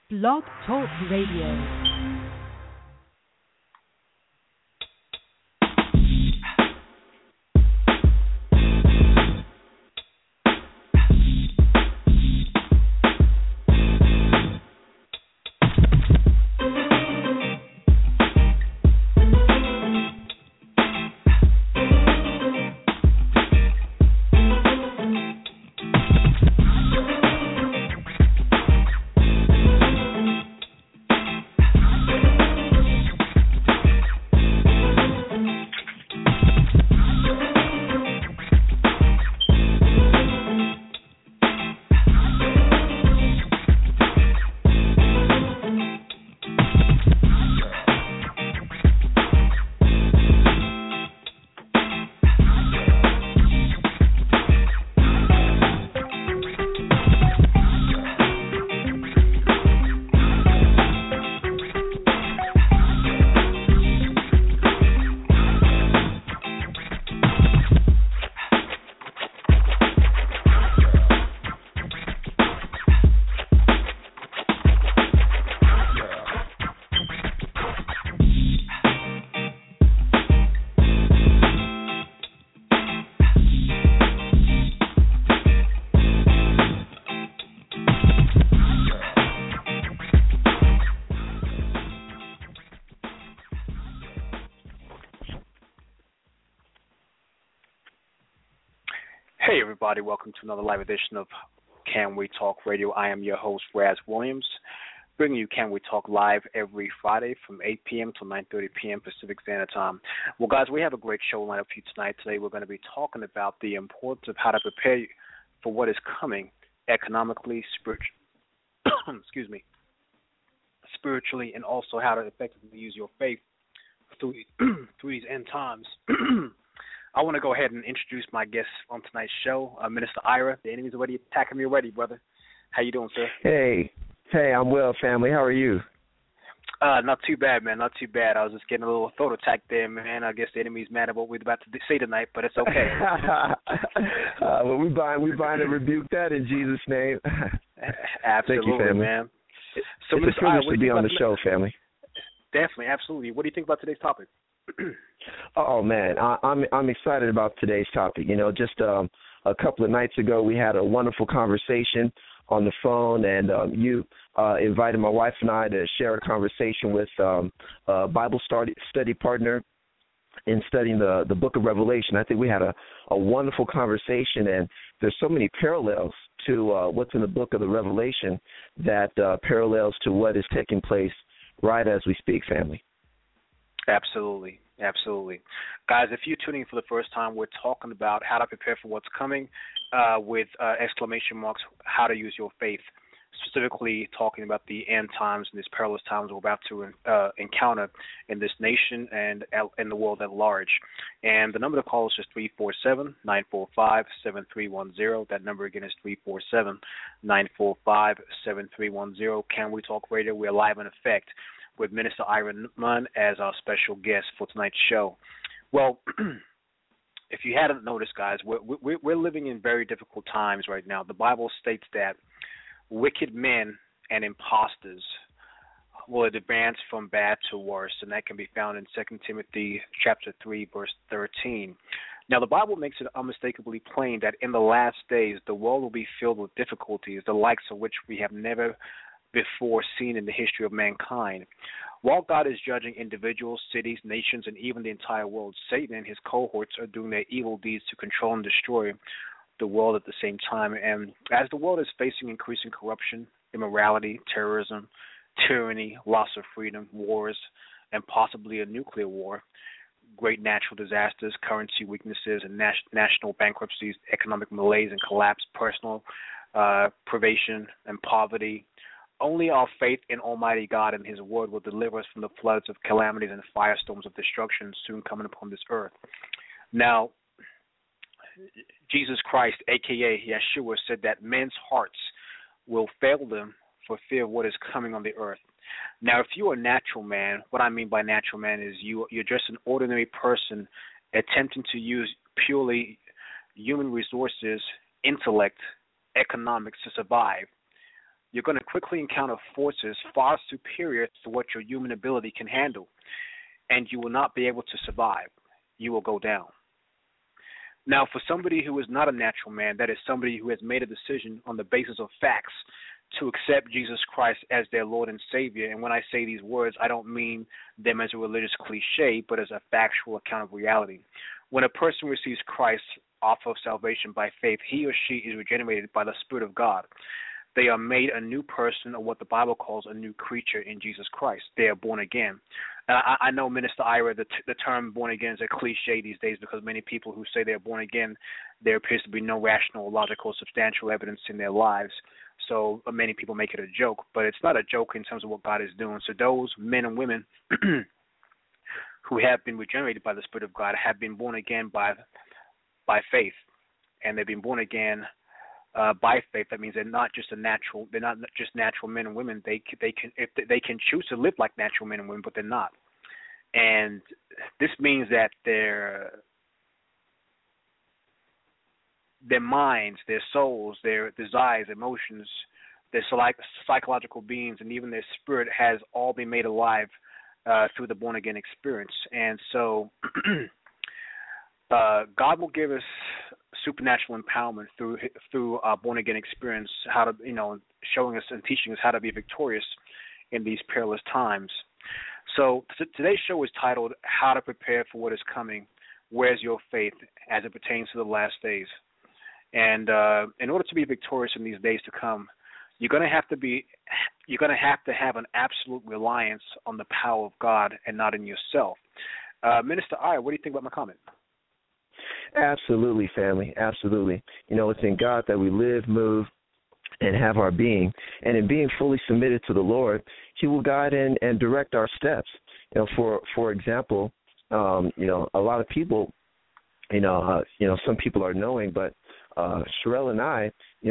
Blog Talk Radio. Hey everybody, welcome to another live edition of Can We Talk Radio. I am your host, Raz Williams, bringing you Can We Talk live every Friday from 8 p.m. to 9:30 p.m. Pacific Standard Time. Well, guys, we have a great show lined up for you tonight. Today we're going to be talking about the importance of how to prepare for what is coming economically, spiritually, and also how to effectively use your faith through these end times. I want to go ahead and introduce my guest on tonight's show, Minister Ira. The enemy's already attacking me already, brother. How you doing, sir? Hey, I'm well, family. How are you? Not too bad, man. Not too bad. I was just getting a little throat attack there, man. I guess the enemy's mad at what we're about to say tonight, but it's okay. Well, we bind and rebuke that in Jesus' name. Absolutely, Thank you, family. Man. So, it's a privilege to be on the show, family. Definitely, absolutely. What do you think about today's topic? Oh man, I'm excited about today's topic. You know, just a couple of nights ago, we had a wonderful conversation on the phone, and you invited my wife and I to share a conversation with a Bible study partner in studying the Book of Revelation. I think we had a wonderful conversation, and there's so many parallels to what's in the Book of the Revelation that parallels to what is taking place right as we speak, family. Absolutely. Absolutely. Guys, if you're tuning in for the first time, we're talking about how to prepare for what's coming with exclamation marks, how to use your faith, specifically talking about the end times and these perilous times we're about to encounter in this nation and in the world at large. And the number to call is just 347-945-7310. That number again is 347-945-7310. Can We Talk Radio? We're live in effect with Minister Ira Munn as our special guest for tonight's show. Well, if you hadn't noticed, guys, we're living in very difficult times right now. The Bible states that wicked men and imposters will advance from bad to worse, and that can be found in 2 Timothy chapter 3, verse 13. Now, the Bible makes it unmistakably plain that in the last days, the world will be filled with difficulties, the likes of which we have never before seen in the history of mankind. While God is judging individuals, cities, nations, and even the entire world, Satan and his cohorts are doing their evil deeds to control and destroy the world at the same time. And as the world is facing increasing corruption, immorality, terrorism, tyranny, loss of freedom, wars, and possibly a nuclear war, great natural disasters, currency weaknesses, and national bankruptcies, economic malaise and collapse, personal privation and poverty, only our faith in Almighty God and His Word will deliver us from the floods of calamities and firestorms of destruction soon coming upon this earth. Now, Jesus Christ, a.k.a. Yeshua, said that men's hearts will fail them for fear of what is coming on the earth. Now, if you're a natural man, what I mean by natural man is you're just an ordinary person attempting to use purely human resources, intellect, economics to survive. you're going to quickly encounter forces far superior to what your human ability can handle, and you will not be able to survive. You will go down. Now, for somebody who is not a natural man, that is somebody who has made a decision on the basis of facts to accept Jesus Christ as their Lord and Savior, and when I say these words, I don't mean them as a religious cliche, but as a factual account of reality. When a person receives Christ off of salvation by faith, he or she is regenerated by the Spirit of God. They are made a new person, or what the Bible calls a new creature in Jesus Christ. They are born again. I know, Minister Ira, the term born again is a cliche these days because many people who say they're born again, there appears to be no rational, logical, substantial evidence in their lives. So many people make it a joke, but it's not a joke in terms of what God is doing. So those men and women who have been regenerated by the Spirit of God have been born again by faith, and they've been born again by faith. That means they're not just natural men and women. They can choose to live like natural men and women, but they're not. And this means that their minds, their souls, their desires, emotions, their psychological beings, and even their spirit has all been made alive through the born-again experience. And so God will give us supernatural empowerment through our born-again experience, how to, showing us and teaching us how to be victorious in these perilous times. So today's show is titled, How to Prepare for What is Coming, Where's Your Faith, as it pertains to the last days. And in order to be victorious in these days to come, you're going to have to have an absolute reliance on the power of God and not in yourself. Minister Ira, what do you think about my comment? Absolutely, family. Absolutely. It's in God that we live, move, and have our being. And in being fully submitted to the Lord, He will guide and direct our steps. For example, a lot of people, some people are knowing, but Sherelle and I,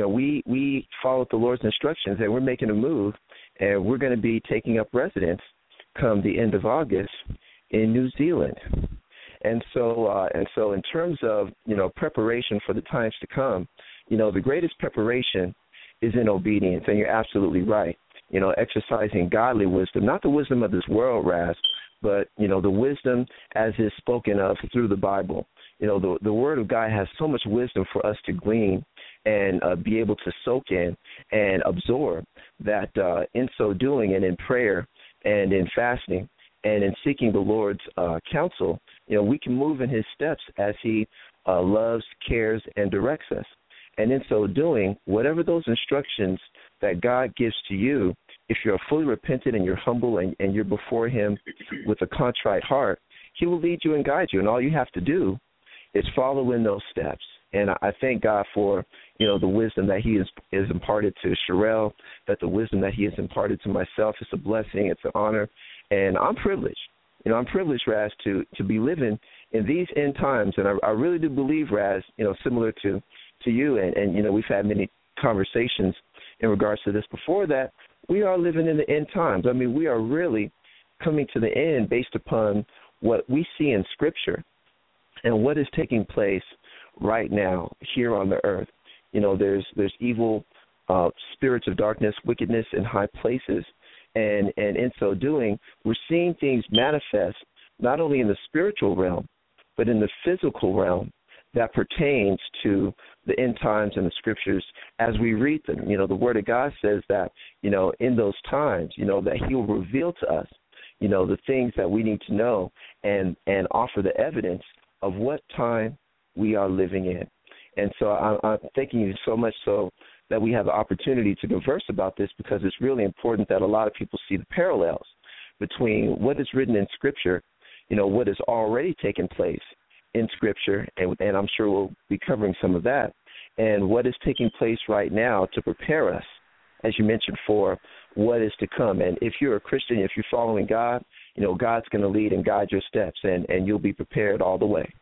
we followed the Lord's instructions, and we're making a move, and we're going to be taking up residence come the end of August in New Zealand. And so in terms of, preparation for the times to come, the greatest preparation is in obedience, and you're absolutely right. Exercising godly wisdom, not the wisdom of this world, Raz, but, the wisdom as is spoken of through the Bible. The Word of God has so much wisdom for us to glean and be able to soak in and absorb that in so doing and in prayer and in fasting and in seeking the Lord's counsel, we can move in His steps as He loves, cares, and directs us. And in so doing, whatever those instructions that God gives to you, if you're fully repentant and you're humble and you're before Him with a contrite heart, He will lead you and guide you. And all you have to do is follow in those steps. And I thank God for, the wisdom that He is imparted to Sherelle, that the wisdom that He has imparted to myself is a blessing, it's an honor, and I'm privileged. I'm privileged, Raz, to be living in these end times. And I really do believe, Raz, similar to you, and we've had many conversations in regards to this before, that we are living in the end times. I mean, we are really coming to the end based upon what we see in Scripture and what is taking place right now here on the earth. There's evil spirits of darkness, wickedness in high places, and in so doing, we're seeing things manifest not only in the spiritual realm, but in the physical realm that pertains to the end times and the Scriptures as we read them. The Word of God says that, in those times, that He will reveal to us, the things that we need to know and offer the evidence of what time we are living in. And so I'm thanking you so much so that we have the opportunity to converse about this, because it's really important that a lot of people see the parallels between what is written in Scripture, what has already taken place in Scripture, and I'm sure we'll be covering some of that, and what is taking place right now to prepare us, as you mentioned, for what is to come. And if you're a Christian, if you're following God, God's going to lead and guide your steps, and you'll be prepared all the way.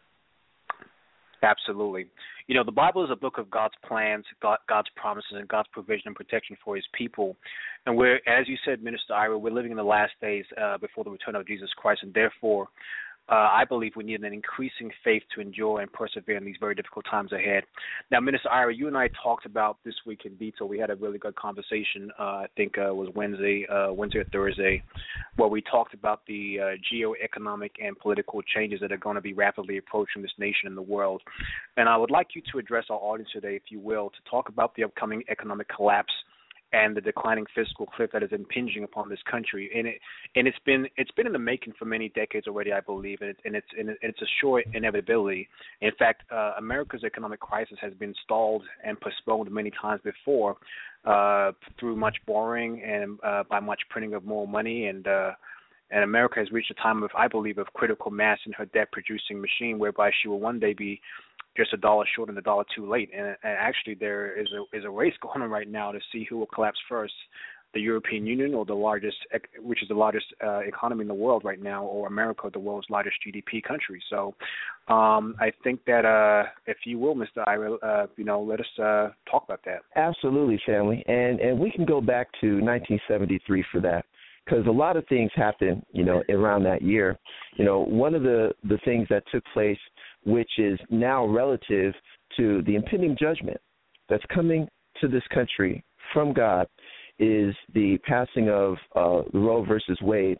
Absolutely. The Bible is a book of God's plans, God's promises, and God's provision and protection for His people. And we're, as you said, Minister Ira, we're living in the last days before the return of Jesus Christ, and therefore I believe we need an increasing faith to endure and persevere in these very difficult times ahead. Now, Minister Ira, you and I talked about this week in detail. We had a really good conversation. I think it was Wednesday or Thursday, where we talked about the geoeconomic and political changes that are going to be rapidly approaching this nation and the world. And I would like you to address our audience today, if you will, to talk about the upcoming economic collapse and the declining fiscal cliff that is impinging upon this country, and it's been in the making for many decades already, I believe, and it's a sure inevitability. In fact, America's economic crisis has been stalled and postponed many times before through much borrowing and by much printing of more money, and America has reached a time of, I believe, of critical mass in her debt-producing machine, whereby she will one day be just a dollar short and a dollar too late. And actually, there is a race going on right now to see who will collapse first: the European Union, or which is the largest economy in the world right now, or America, the world's largest GDP country. So, I think that if you will, Mr. Ira, let us talk about that. Absolutely, family, and we can go back to 1973 for that, because a lot of things happened, around that year. One of the things that took place, which is now relative to the impending judgment that's coming to this country from God, is the passing of the Roe versus Wade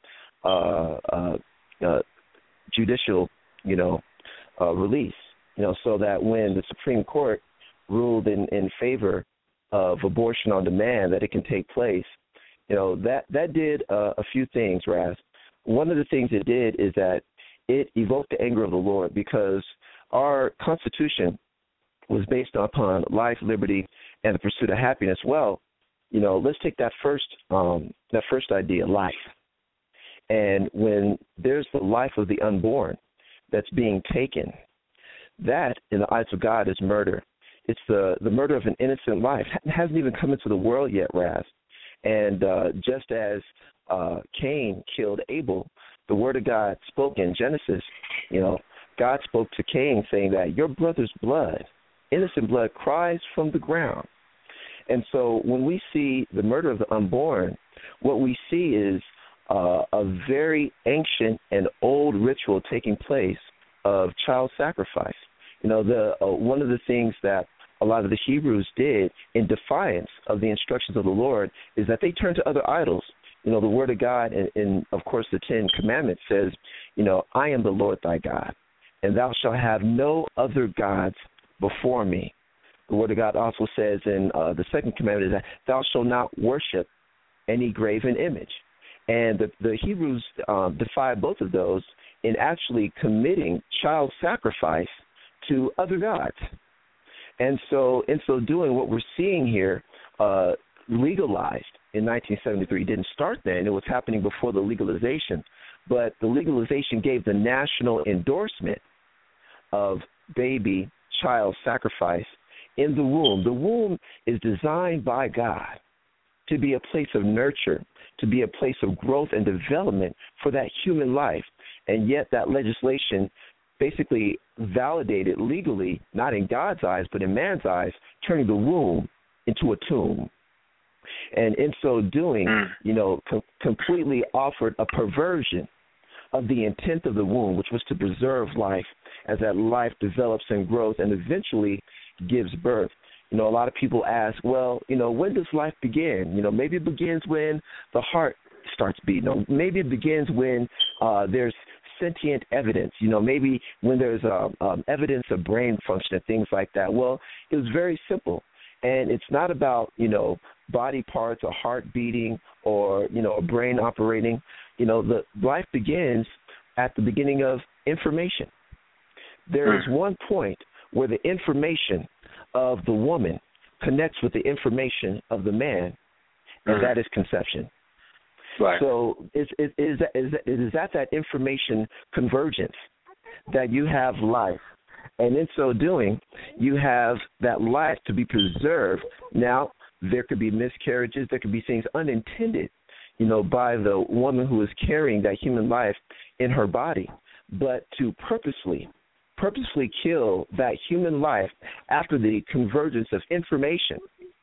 judicial, release. So that when the Supreme Court ruled in favor of abortion on demand, that it can take place. That did a few things, Raz. One of the things it did is that it evoked the anger of the Lord, because our Constitution was based upon life, liberty, and the pursuit of happiness. Well, let's take that first idea, life. And when there's the life of the unborn that's being taken, that, in the eyes of God, is murder. It's the murder of an innocent life. It hasn't even come into the world yet, Raz. And just as Cain killed Abel, the word of God spoke in Genesis. God spoke to Cain saying that your brother's blood, innocent blood, cries from the ground. And so when we see the murder of the unborn, what we see is a very ancient and old ritual taking place of child sacrifice. One of the things that a lot of the Hebrews did in defiance of the instructions of the Lord is that they turned to other idols. The Word of God, and of course the Ten Commandments says, I am the Lord thy God, and thou shalt have no other gods before me. The Word of God also says in the second commandment is that thou shalt not worship any graven image. And the Hebrews defied both of those in actually committing child sacrifice to other gods. And so in so doing, what we're seeing here legalized in 1973. It didn't start then. It was happening before the legalization. But the legalization gave the national endorsement of baby child sacrifice in the womb. The womb is designed by God to be a place of nurture, to be a place of growth and development for that human life. And yet that legislation basically validated legally, not in God's eyes, but in man's eyes, turning the womb into a tomb. And in so doing, completely offered a perversion of the intent of the womb, which was to preserve life as that life develops and grows and eventually gives birth. A lot of people ask, well, when does life begin? Maybe it begins when the heart starts beating. Maybe it begins when there's sentient evidence, maybe when there's evidence of brain function and things like that. Well, it was very simple. And it's not about, body parts or heart beating or, a brain operating. The life begins at the beginning of information. There is one point where the information of the woman connects with the information of the man, and that is conception. Right. So it is at that information convergence that you have life. And in so doing, you have that life to be preserved. Now, there could be miscarriages. There could be things unintended, by the woman who is carrying that human life in her body. But to purposely kill that human life after the convergence of information,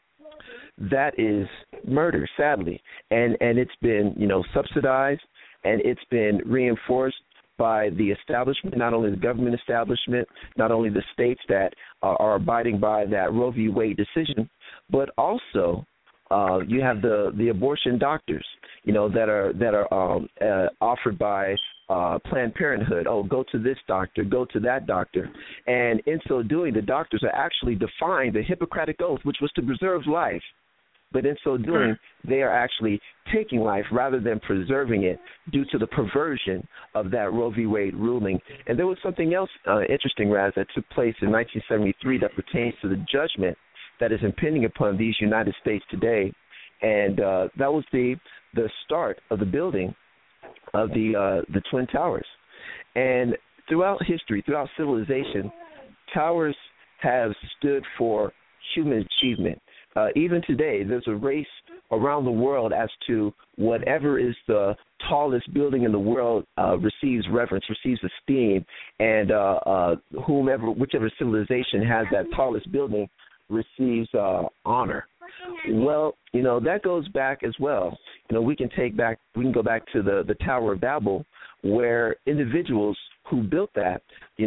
that is murder, sadly. And it's been, subsidized, and it's been reinforced by the establishment, not only the government establishment, not only the states that are abiding by that Roe v. Wade decision, but also you have the abortion doctors, that are offered by Planned Parenthood. Oh, go to this doctor, go to that doctor. And in so doing, the doctors are actually defying the Hippocratic Oath, which was to preserve life. But in so doing, they are actually taking life rather than preserving it due to the perversion of that Roe v. Wade ruling. And there was something else interesting, Raz, that took place in 1973 that pertains to the judgment that is impending upon these United States today. And that was the start of the building of the Twin Towers. And throughout history, throughout civilization, towers have stood for human achievement. Even today, there's a race around the world as to whatever is the tallest building in the world receives reverence, receives esteem, and whichever civilization has that tallest building receives honor. Well, that goes back as well. We can go back to the Tower of Babel, where individuals who built that,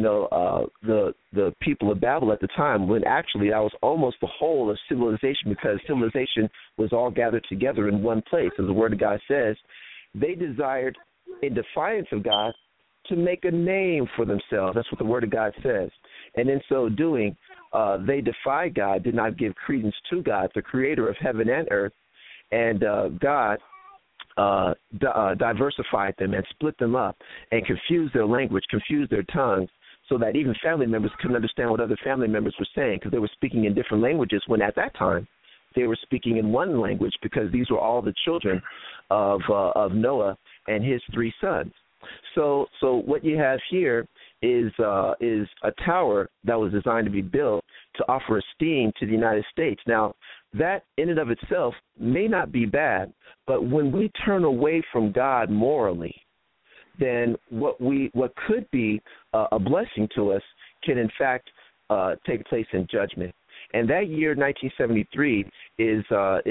the people of Babel at the time, when actually that was almost the whole of civilization, because civilization was all gathered together in one place. As the Word of God says, they desired, in defiance of God, to make a name for themselves. That's what the Word of God says. And in so doing, they defied God, did not give credence to God, the creator of heaven and earth, and God diversified them and split them up and confused their language, confused their tongues, so that even family members couldn't understand what other family members were saying, because they were speaking in different languages when at that time they were speaking in one language, because these were all the children of Noah and his 3 sons. So what you have here is a tower that was designed to be built to offer esteem to the United States. Now, that in and of itself may not be bad, but when we turn away from God morally, then what could be a blessing to us can in fact take place in judgment. And that year, 1973, is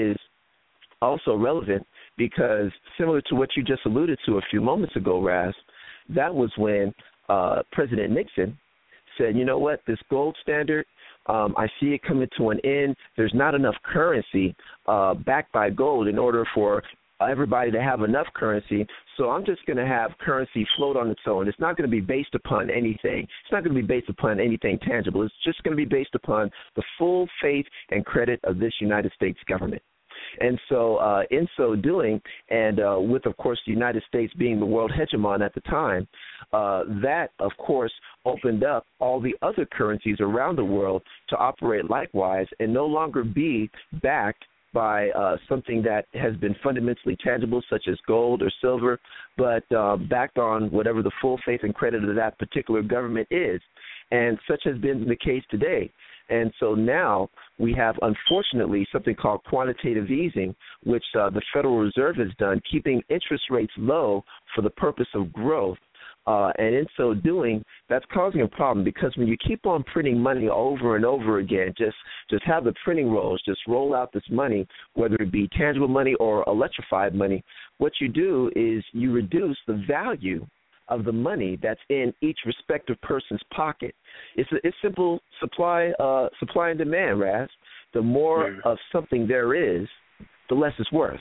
also relevant because, similar to what you just alluded to a few moments ago, Raz, that was when President Nixon said, you know what, this gold standard, I see it coming to an end. There's not enough currency backed by gold in order for everybody to have enough currency, so I'm just going to have currency float on its own. It's not going to be based upon anything. It's not going to be based upon anything tangible. It's just going to be based upon the full faith and credit of this United States government. And so in so doing, and with, of course, the United States being the world hegemon at the time, that, of course, opened up all the other currencies around the world to operate likewise and no longer be backed by something that has been fundamentally tangible, such as gold or silver, but backed on whatever the full faith and credit of that particular government is. And such has been the case today. And so now we have, unfortunately, something called quantitative easing, which the Federal Reserve has done, keeping interest rates low for the purpose of growth. And in so doing, that's causing a problem, because when you keep on printing money over and over again, just have the printing rolls, just roll out this money, whether it be tangible money or electrified money, what you do is you reduce the value of the money that's in each respective person's pocket. It's simple supply and demand, Raz. The more of something there is, the less it's worth.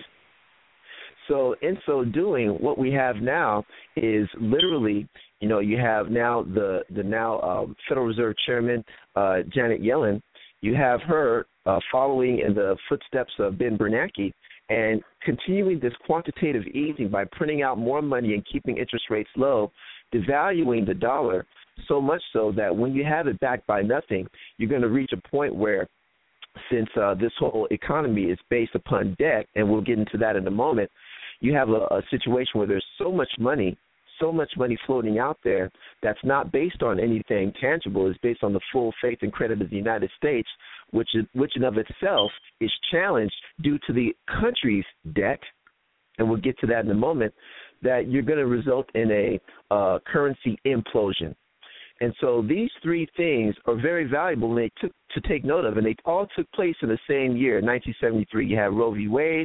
So in so doing, what we have now is literally, you have now the Federal Reserve Chairman, Janet Yellen. You have her following in the footsteps of Ben Bernanke and continuing this quantitative easing by printing out more money and keeping interest rates low, devaluing the dollar so much so that when you have it backed by nothing, you're going to reach a point where, since this whole economy is based upon debt, and we'll get into that in a moment, you have a situation where there's so much money floating out there that's not based on anything tangible. It's based on the full faith and credit of the United States, which in of itself is challenged due to the country's debt, and we'll get to that in a moment, that you're going to result in a currency implosion. And so these three things are very valuable, and they took to take note of, and they all took place in the same year, 1973. You have Roe v. Wade,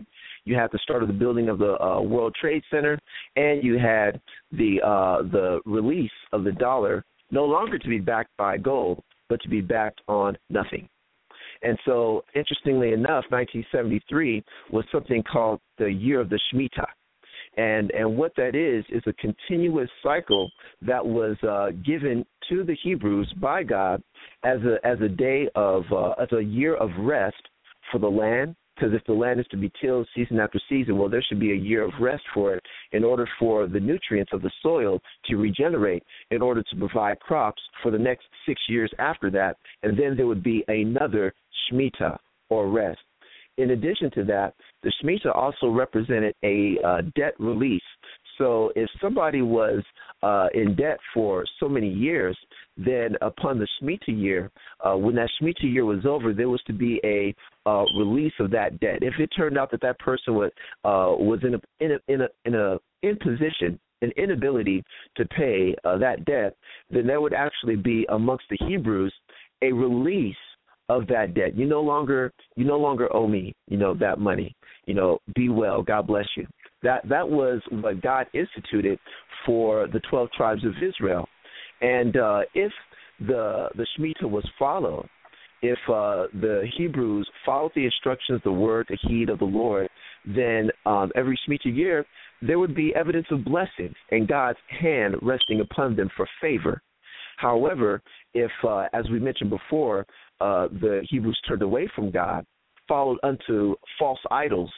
you had the start of the building of the World Trade Center, and you had the release of the dollar, no longer to be backed by gold, but to be backed on nothing. And so, interestingly enough, 1973 was something called the Year of the Shemitah. And what that is a continuous cycle that was given to the Hebrews by God as a day of as a year of rest for the land. Because if the land is to be tilled season after season, well, there should be a year of rest for it in order for the nutrients of the soil to regenerate, in order to provide crops for the next 6 years after that. And then there would be another Shemitah, or rest. In addition to that, the Shemitah also represented a debt release. So if somebody was in debt for so many years, then upon the Shemitah year, when that Shemitah year was over, there was to be a release of that debt. If it turned out that that person was in position, an inability to pay that debt, then there would actually be amongst the Hebrews a release of that debt. You no longer owe me, that money. Be well. God bless you. That was what God instituted for the 12 tribes of Israel. And if the Shemitah was followed, if the Hebrews followed the instructions, the word, the heed of the Lord, then every Shemitah year there would be evidence of blessings and God's hand resting upon them for favor. However, if, as we mentioned before, the Hebrews turned away from God, followed unto false idols,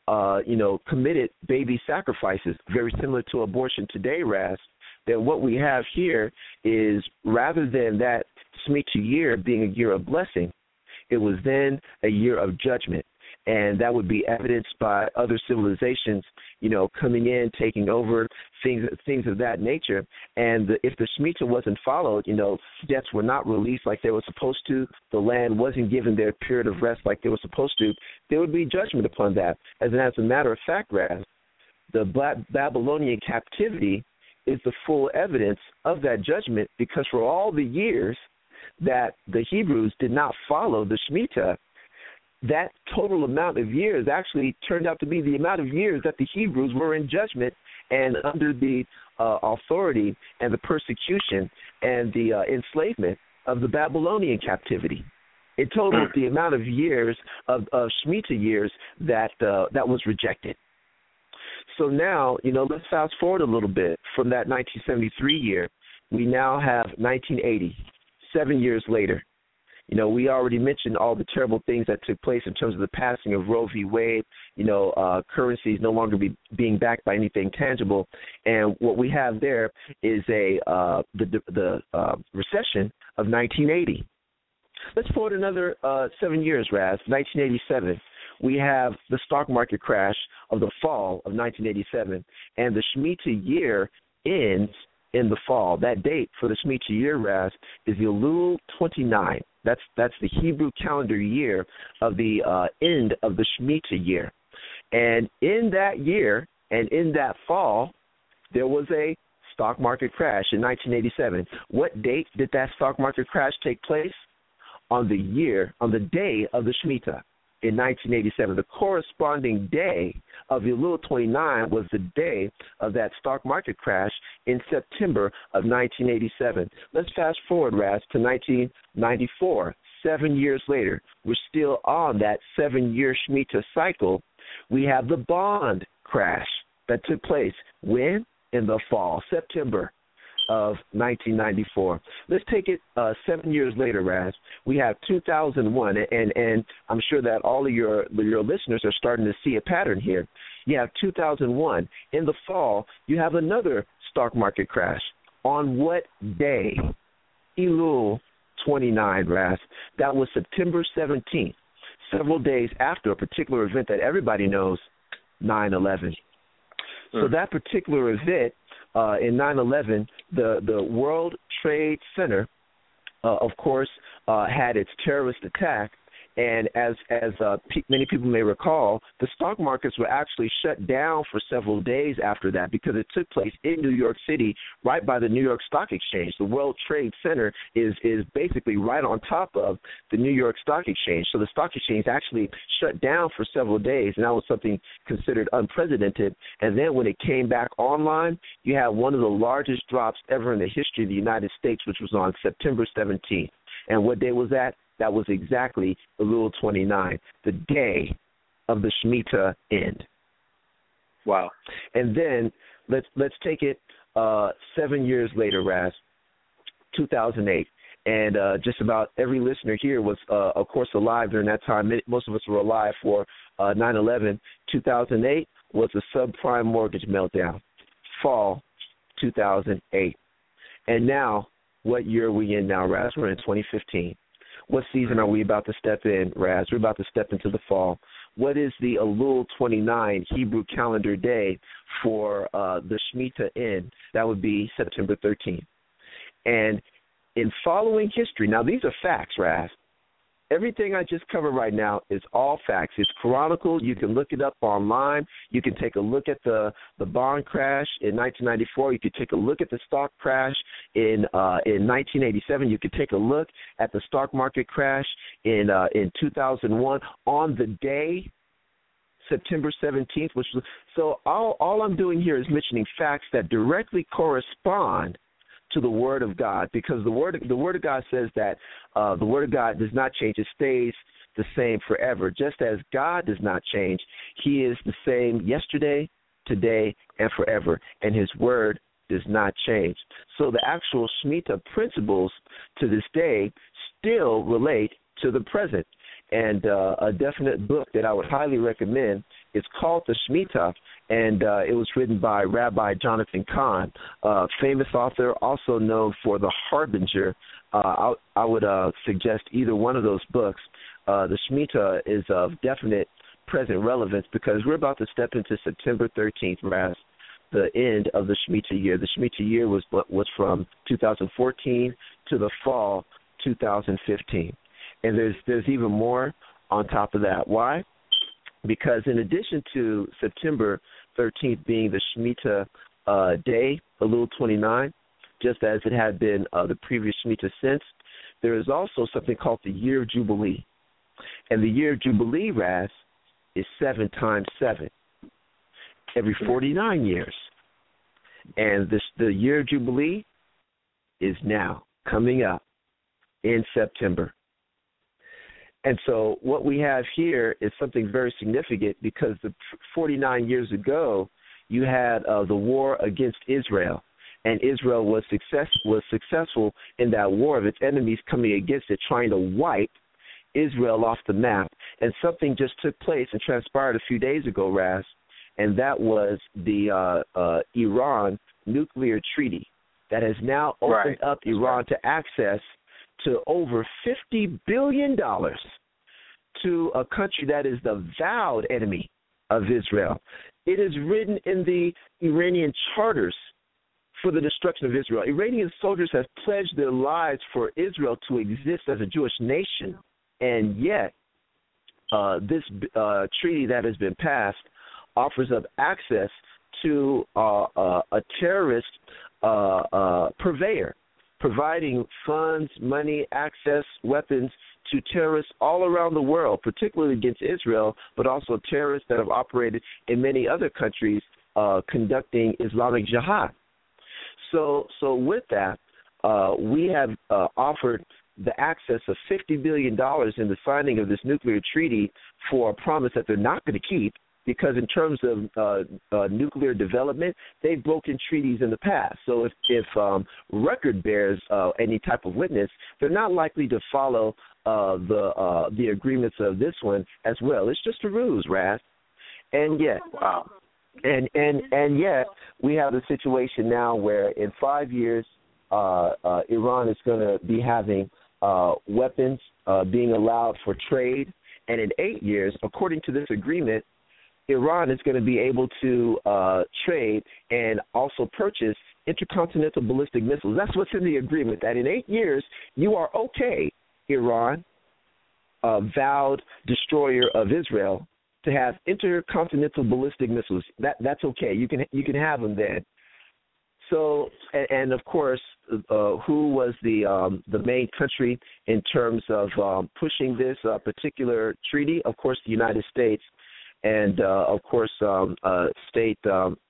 committed baby sacrifices, very similar to abortion today, Raz, then what we have here is, rather than that Shemitah year being a year of blessing, it was then a year of judgment. And that would be evidenced by other civilizations, coming in, taking over, things of that nature. And if the Shemitah wasn't followed, debts were not released like they were supposed to, the land wasn't given their period of rest like they were supposed to, there would be judgment upon that. As a matter of fact, Raz, the Babylonian captivity is the full evidence of that judgment, because for all the years that the Hebrews did not follow the Shemitah, that total amount of years actually turned out to be the amount of years that the Hebrews were in judgment and under the authority and the persecution and the enslavement of the Babylonian captivity. It totaled the amount of years of Shemitah years that was rejected. So now, let's fast forward a little bit from that 1973 year. We now have 1980, 7 years later. We already mentioned all the terrible things that took place in terms of the passing of Roe v. Wade, currencies no longer being backed by anything tangible. And what we have there is the recession of 1980. Let's forward another 7 years, Raz, 1987. We have the stock market crash of the fall of 1987, and the Shemitah year ends in the fall. That date for the Shemitah year, Raz, is Elul 29. That's the Hebrew calendar year of the end of the Shemitah year. And in that year and in that fall, there was a stock market crash in 1987. What date did that stock market crash take place? On the day of the Shemitah in 1987. The corresponding day of Elul 29 was the day of that stock market crash in September of 1987. Let's fast forward, Raz, to 1994. 7 years later, we're still on that 7-year Shemitah cycle. We have the bond crash that took place when? In the fall, September of 1994. Let's take it 7 years later, Raz. We have 2001, and I'm sure that all of your listeners are starting to see a pattern here. You have 2001. In the fall, you have another stock market crash. On what day? Elul 29, Raz. That was September 17th, several days after a particular event that everybody knows, 9/11. So that particular event, in 9/11, the World Trade Center, of course, had its terrorist attack, And as many people may recall, the stock markets were actually shut down for several days after that because it took place in New York City, right by the New York Stock Exchange. The World Trade Center is basically right on top of the New York Stock Exchange. So the stock exchange actually shut down for several days, and that was something considered unprecedented. And then when it came back online, you had one of the largest drops ever in the history of the United States, which was on September 17th. And what day was that? That was exactly Elul 29, the day of the Shemitah end. Wow. And then let's take it 7 years later, Raz, 2008. And just about every listener here was, of course, alive during that time. Most of us were alive for 9/11. 2008 was the subprime mortgage meltdown, fall 2008. And now, what year are we in now, Raz? We're in 2015. What season are we about to step in, Raz? We're about to step into the fall. What is the Elul 29 Hebrew calendar day for the Shemitah end? That would be September 13th. And in following history, now these are facts, Raz. Everything I just covered right now is all facts. It's chronicled. You can look it up online. You can take a look at the bond crash in 1994. You can take a look at the stock crash in 1987. You can take a look at the stock market crash in 2001 on the day, September 17th. So all I'm doing here is mentioning facts that directly correspond to the Word of God, because the Word of God says that the Word of God does not change. It stays the same forever. Just as God does not change, He is the same yesterday, today, and forever, and His Word does not change. So the actual Shemitah principles to this day still relate to the present. And a definite book that I would highly recommend is called The Shemitah, and it was written by Rabbi Jonathan Cahn, famous author, also known for The Harbinger. I would suggest either one of those books. The Shemitah is of definite present relevance because we're about to step into September 13th, Raz, the end of the Shemitah year. The Shemitah year was from 2014 to the fall 2015. And there's even more on top of that. Why? Because in addition to September 13th being the Shemitah day, Elul 29, just as it had been the previous Shemitah since, there is also something called the Year of Jubilee. And the Year of Jubilee, Raz, is 7 times 7, every 49 years. And the Year of Jubilee is now coming up in September. And so what we have here is something very significant because 49 years ago, you had the war against Israel, and Israel was successful in that war of its enemies coming against it, trying to wipe Israel off the map. And something just took place and transpired a few days ago, Raz, and that was the Iran nuclear treaty that has now opened up Iran to access to over $50 billion to a country that is the vowed enemy of Israel. It is written in the Iranian charters for the destruction of Israel. Iranian soldiers have pledged their lives for Israel to exist as a Jewish nation, and yet this treaty that has been passed offers up access to a terrorist purveyor, providing funds, money, access, weapons to terrorists all around the world, particularly against Israel, but also terrorists that have operated in many other countries conducting Islamic jihad. So with that, we have offered the access of $50 billion in the signing of this nuclear treaty for a promise that they're not going to keep, because in terms of nuclear development, they've broken treaties in the past. So if record bears any type of witness, they're not likely to follow the agreements of this one as well. It's just a ruse, Raz. And yet, and yet, we have a situation now where in 5 years, Iran is going to be having weapons being allowed for trade, and in 8 years, according to this agreement, Iran is going to be able to trade and also purchase intercontinental ballistic missiles. That's what's in the agreement, that in 8 years, you are okay, Iran, vowed destroyer of Israel to have intercontinental ballistic missiles. That's okay. You can have them then. So, and of course, who was the main country in terms of pushing this particular treaty? Of course, the United States, and of course, State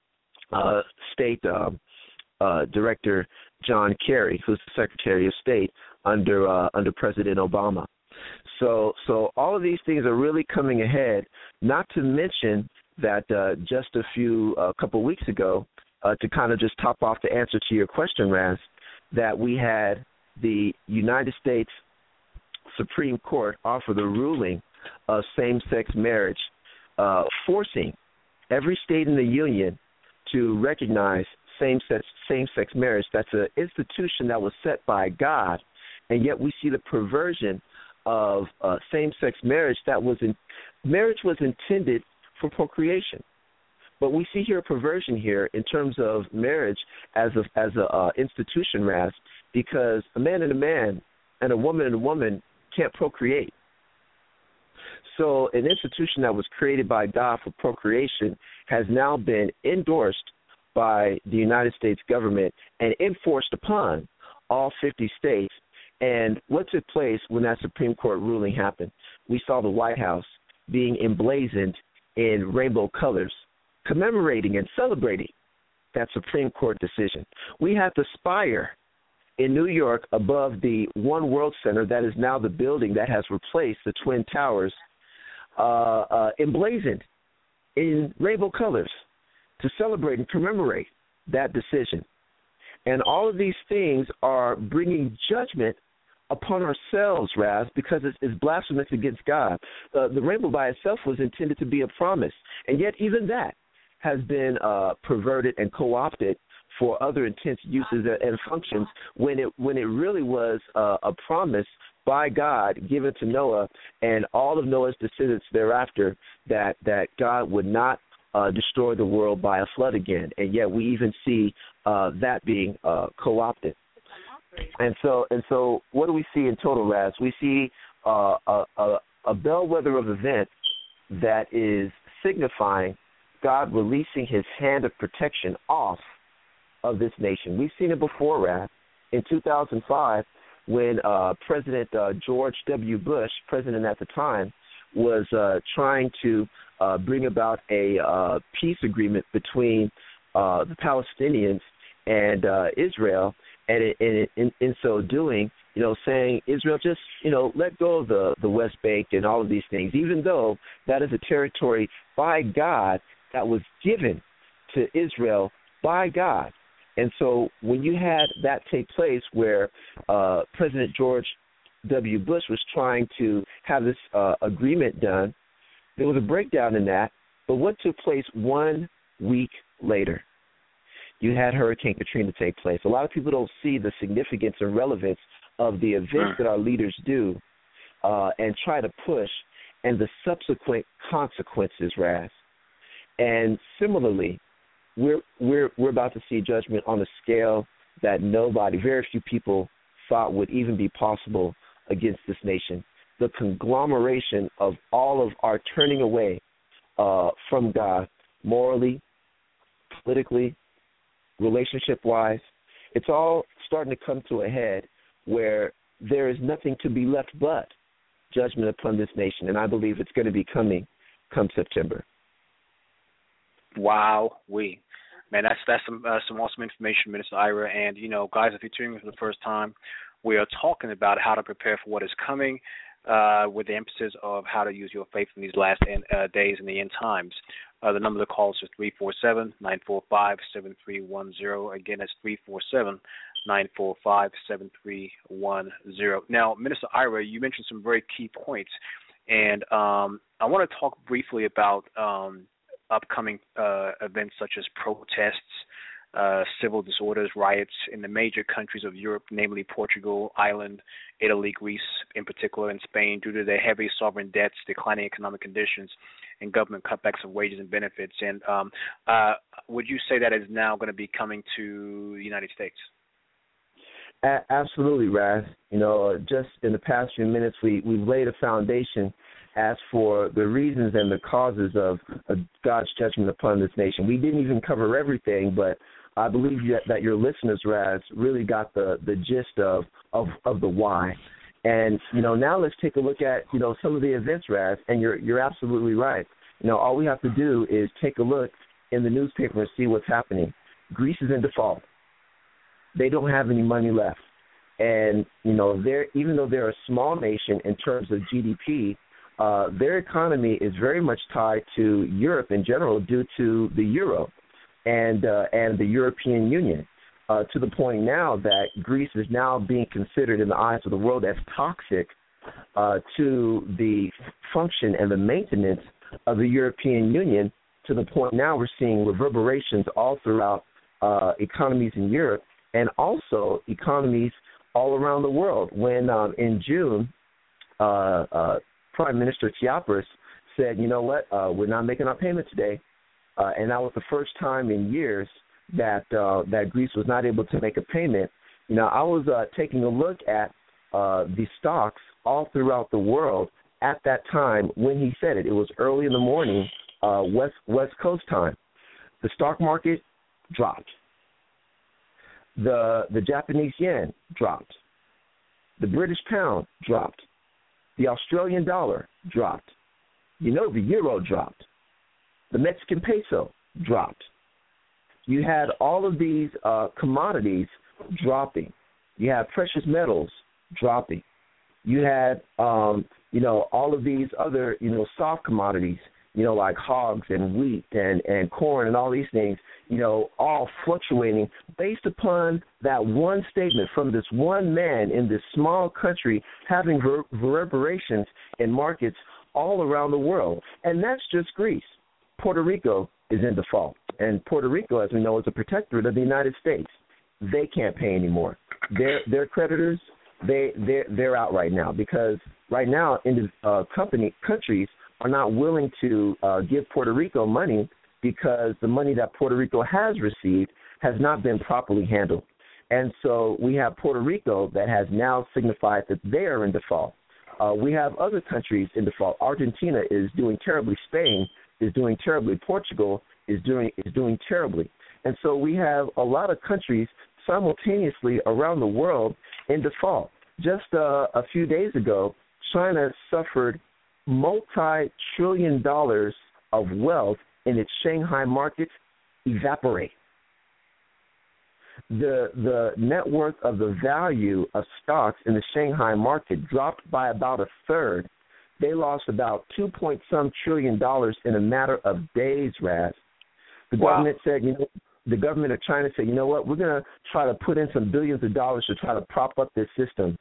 Director John Kerry, who's the Secretary of State under President Obama. So all of these things are really coming ahead. Not to mention that just a couple weeks ago, to kind of just top off the answer to your question, Raz, that we had the United States Supreme Court offer the ruling of same-sex marriage, forcing every state in the union to recognize same-sex marriage. That's an institution that was set by God, and yet we see the perversion of same-sex marriage. Marriage was intended for procreation. But we see here a perversion here in terms of marriage as a institution, Raz, because a man and a woman can't procreate. So an institution that was created by God for procreation has now been endorsed by the United States government and enforced upon all 50 states. And what took place when that Supreme Court ruling happened? We saw the White House being emblazoned in rainbow colors, commemorating and celebrating that Supreme Court decision. We had the spire in New York above the One World Center, that is now the building that has replaced the Twin Towers, emblazoned in rainbow colors to celebrate and commemorate that decision. And all of these things are bringing judgment upon ourselves, Raz, because it's blasphemous against God. The rainbow by itself was intended to be a promise, and yet even that has been perverted and co-opted for other intense uses and functions when it really was a promise by God given to Noah and all of Noah's descendants thereafter that God would not destroy the world by a flood again. And yet we even see that being co-opted. And so what do we see in total, Raz? We see a bellwether of events that is signifying God releasing his hand of protection off of this nation. We've seen it before, Raz. In 2005, when President George W. Bush, president at the time, was trying to bring about a peace agreement between the Palestinians and Israel, and in so doing, saying, Israel, just, let go of the West Bank and all of these things, even though that is a territory by God that was given to Israel by God. And so when you had that take place where President George W. Bush was trying to have this agreement done, there was a breakdown in that. But what took place 1 week later? You had Hurricane Katrina take place. A lot of people don't see the significance and relevance of the events that our leaders do and try to push, and the subsequent consequences, Raz. And similarly, we're about to see judgment on a scale that very few people thought would even be possible against this nation. The conglomeration of all of our turning away from God, morally, politically, relationship-wise, it's all starting to come to a head where there is nothing to be left but judgment upon this nation, and I believe it's going to be coming come September. Wow, man, that's some awesome information, Minister Ira. And guys, if you're tuning in for the first time, we are talking about how to prepare for what is coming, with the emphasis of how to use your faith in these last days in the end times. The number to call is 347-945-7310. Again, that's 347-945-7310. Now, Minister Ira, you mentioned some very key points, and I want to talk briefly about upcoming events such as protests, civil disorders, riots in the major countries of Europe, namely Portugal, Ireland, Italy, Greece in particular, and Spain, due to their heavy sovereign debts, declining economic conditions, and government cutbacks of wages and benefits. And would you say that is now going to be coming to the United States? Absolutely, Raz. Just in the past few minutes, we've laid a foundation as for the reasons and the causes of God's judgment upon this nation. We didn't even cover everything, but I believe that your listeners, Raz, really got the gist of the why. And now let's take a look at some of the events, Raz. And you're absolutely right. All we have to do is take a look in the newspaper and see what's happening. Greece is in default. They don't have any money left. And, even though they're a small nation in terms of GDP, their economy is very much tied to Europe in general due to the euro and the European Union, to the point now that Greece is now being considered in the eyes of the world as toxic to the function and the maintenance of the European Union, to the point now we're seeing reverberations all throughout economies in Europe and also economies all around the world. When in June, Prime Minister Tsipras said, you know what, we're not making our payment today. And that was the first time in years that Greece was not able to make a payment. I was taking a look at the stocks all throughout the world at that time when he said it. It was early in the morning, West Coast time. The stock market dropped. The Japanese yen dropped. The British pound dropped. The Australian dollar dropped. The euro dropped. The Mexican peso dropped. You had all of these commodities dropping. You had precious metals dropping. You had, all of these other, soft commodities, like hogs and wheat and corn and all these things, all fluctuating based upon that one statement from this one man in this small country having reverberations in markets all around the world. And that's just Greece. Puerto Rico is in default. And Puerto Rico, as we know, is a protectorate of the United States. They can't pay anymore. Their creditors, they're out right now because right now countries are not willing to give Puerto Rico money because the money that Puerto Rico has received has not been properly handled. And so we have Puerto Rico that has now signified that they are in default. We have other countries in default. Argentina is doing terribly. Spain is doing terribly. Portugal is doing terribly. And so we have a lot of countries simultaneously around the world in default. Just a few days ago, China suffered multi-trillion dollars of wealth in its Shanghai markets evaporate. The net worth of the value of stocks in the Shanghai market dropped by about a third. They lost about $2.some trillion in a matter of days, Raz. The government said, the government of China said, we're going to try to put in some billions of dollars to try to prop up this system.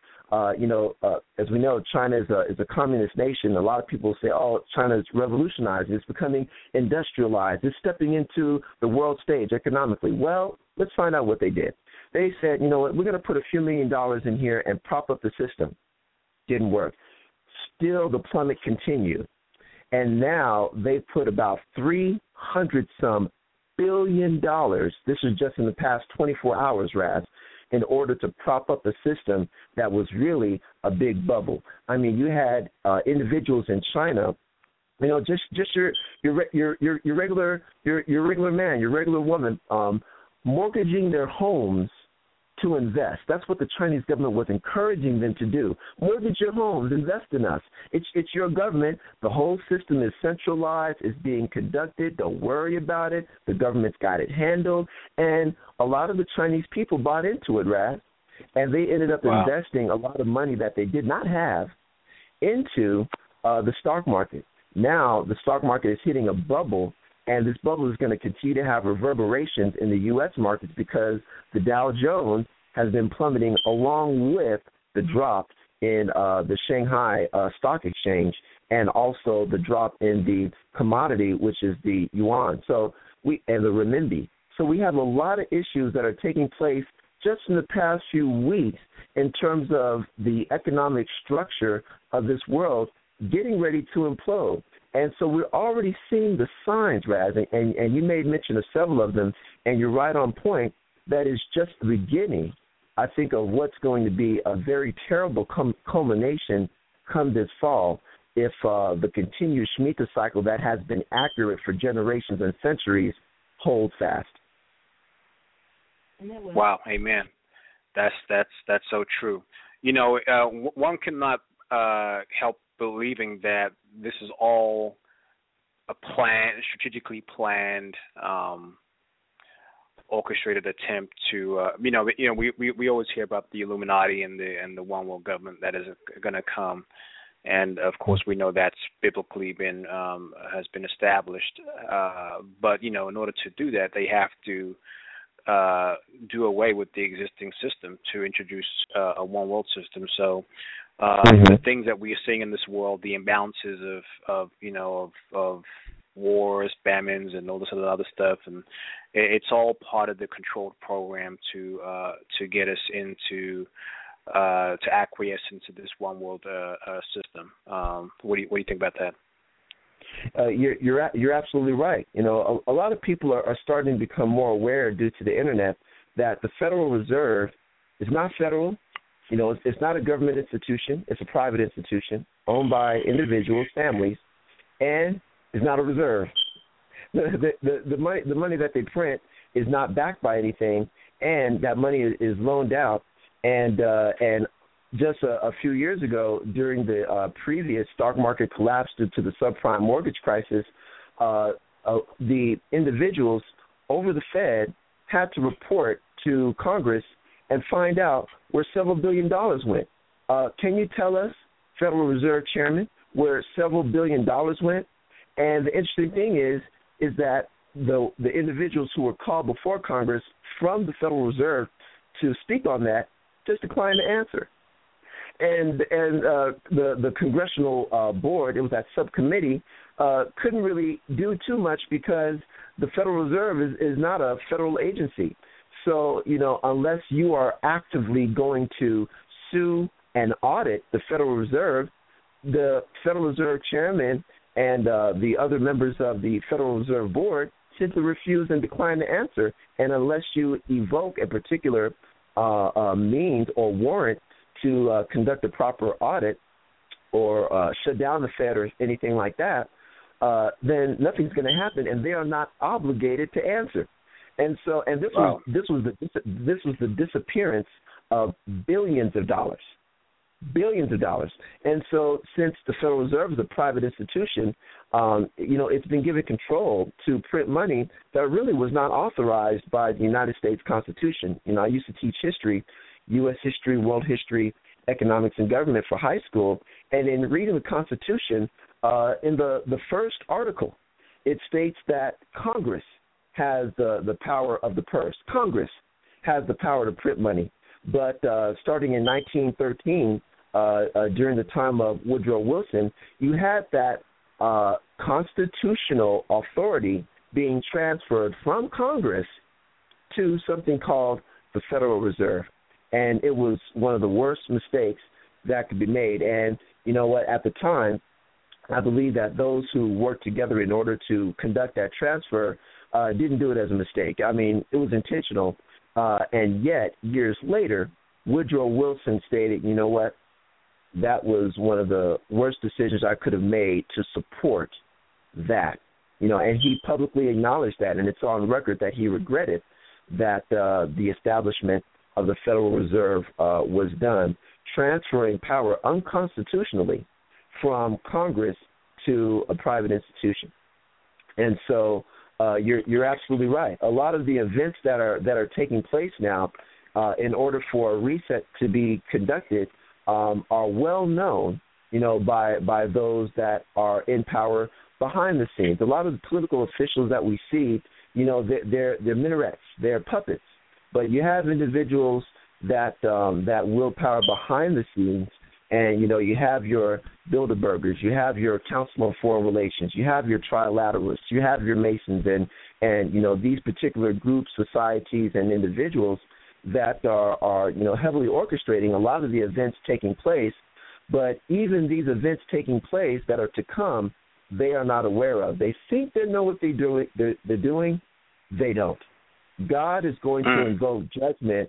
As we know, China is a communist nation. A lot of people say, China is revolutionized. It's becoming industrialized. It's stepping into the world stage economically. Well, let's find out what they did. They said, we're going to put a few $1 million in here and prop up the system. Didn't work. Still, the plummet continued. And now they put about $300-some billion. This is just in the past 24 hours, Raz, in order to prop up a system that was really a big bubble. I mean, you had individuals in China, just your regular man, your regular woman, mortgaging their homes to invest. That's what the Chinese government was encouraging them to do. Mortgage your homes, invest in us. It's your government. The whole system is centralized, is being conducted. Don't worry about it. The government's got it handled. And a lot of the Chinese people bought into it, Raz, and they ended up investing a lot of money that they did not have into the stock market. Now the stock market is hitting a bubble, and this bubble is going to continue to have reverberations in the U.S. markets because the Dow Jones has been plummeting along with the drop in the Shanghai Stock Exchange and also the drop in the commodity, which is the yuan, and the renminbi. So we have a lot of issues that are taking place just in the past few weeks in terms of the economic structure of this world getting ready to implode. And so we're already seeing the signs, Raz, and you made mention of several of them, and you're right on point. That is just the beginning I think of what's going to be a very terrible culmination come this fall if the continued Shemitah cycle that has been accurate for generations and centuries holds fast. Wow, amen. That's so true. You know, one cannot help believing that this is all a strategically planned, orchestrated attempt to, we always hear about the Illuminati and the one world government that is going to come, and of course we know that's biblically has been established. But in order to do that, they have to do away with the existing system to introduce a one world system. So the things that we are seeing in this world, the imbalances of wars, famines, and all this other stuff, and it's all part of the controlled program to get us into to acquiesce into this one world system. What do you think about that? You're absolutely right. A lot of people are starting to become more aware due to the internet that the Federal Reserve is not federal. It's not a government institution. It's a private institution owned by individuals, families, and it's not a reserve. The money that they print is not backed by anything, and that money is loaned out. And just a few years ago, during the previous stock market collapse due to the subprime mortgage crisis, the individuals over the Fed had to report to Congress and find out where several $billion went. Can you tell us, Federal Reserve Chairman, where several $billion went? And the interesting thing is that the individuals who were called before Congress from the Federal Reserve to speak on that just declined to answer. And the congressional board, it was that subcommittee, couldn't really do too much because the Federal Reserve is not a federal agency. So, unless you are actively going to sue and audit the Federal Reserve, the Federal Reserve Chairman and the other members of the Federal Reserve Board simply refuse and decline to answer. And unless you evoke a particular means or warrant to conduct a proper audit or shut down the Fed or anything like that, then nothing's going to happen, and they are not obligated to answer. And so, this was the disappearance of billions of dollars. And so, since the Federal Reserve is a private institution, it's been given control to print money that really was not authorized by the United States Constitution. I used to teach history, U.S. history, world history, economics, and government for high school. And in reading the Constitution, in the first article, it states that Congress has the power of the purse. Congress has the power to print money. But starting in 1913, during the time of Woodrow Wilson, you had that constitutional authority being transferred from Congress to something called the Federal Reserve. And it was one of the worst mistakes that could be made. And you know what? At the time, I believe that those who worked together in order to conduct that transfer didn't do it as a mistake. I mean, it was intentional. And yet, years later, Woodrow Wilson stated, you know what? That was one of the worst decisions I could have made to support that. And he publicly acknowledged that, and it's on record that he regretted that the establishment of the Federal Reserve was done, transferring power unconstitutionally from Congress to a private institution. And so you're absolutely right. A lot of the events that are taking place now, in order for a reset to be conducted, are well known, by those that are in power behind the scenes. A lot of the political officials that we see, they're minarets, they're puppets. But you have individuals that will power behind the scenes, and you have your Bilderbergers, you have your Council on Foreign Relations, you have your Trilateralists, you have your Masons, and these particular groups, societies, and individuals that are heavily orchestrating a lot of the events taking place. But even these events taking place that are to come, they are not aware of. They think they know what they're doing. They don't. God is going to invoke judgment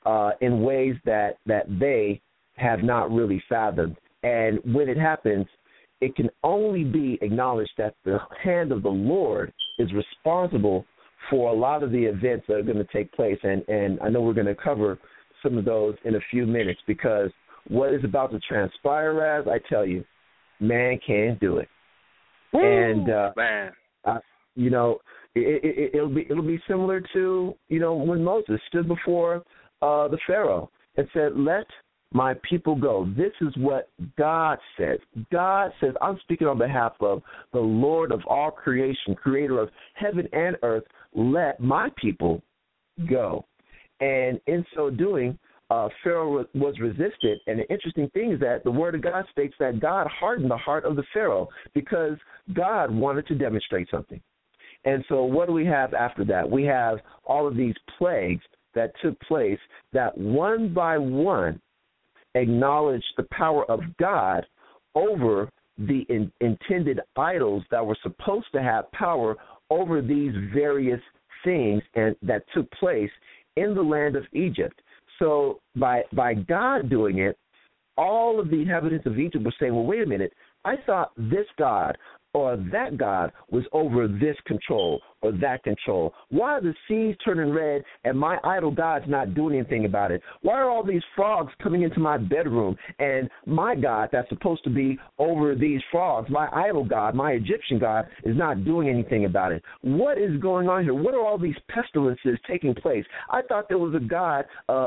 in ways that they have not really fathomed. And when it happens, it can only be acknowledged that the hand of the Lord is responsible for a lot of the events that are going to take place. And I know we're going to cover some of those in a few minutes, because what is about to transpire, as I tell you, man can't do it. Woo, and man, you know, it'll be similar to, you know, when Moses stood before the Pharaoh and said, "Let my people go." This is what God says. God says, I'm speaking on behalf of the Lord of all creation, creator of heaven and earth, let my people go. And in so doing, Pharaoh was resisted. And the interesting thing is that the Word of God states that God hardened the heart of the Pharaoh because God wanted to demonstrate something. And so what do we have after that? We have all of these plagues that took place that one by one acknowledged the power of God over the intended idols that were supposed to have power over these various things and that took place in the land of Egypt. So by God doing it, all of the inhabitants of Egypt were saying, well, wait a minute, I thought this God or that God was over this control or that control. Why are the seas turning red and my idol God's not doing anything about it? Why are all these frogs coming into my bedroom and my God that's supposed to be over these frogs, my idol God, my Egyptian God, is not doing anything about it? What is going on here? What are all these pestilences taking place? I thought there was a God,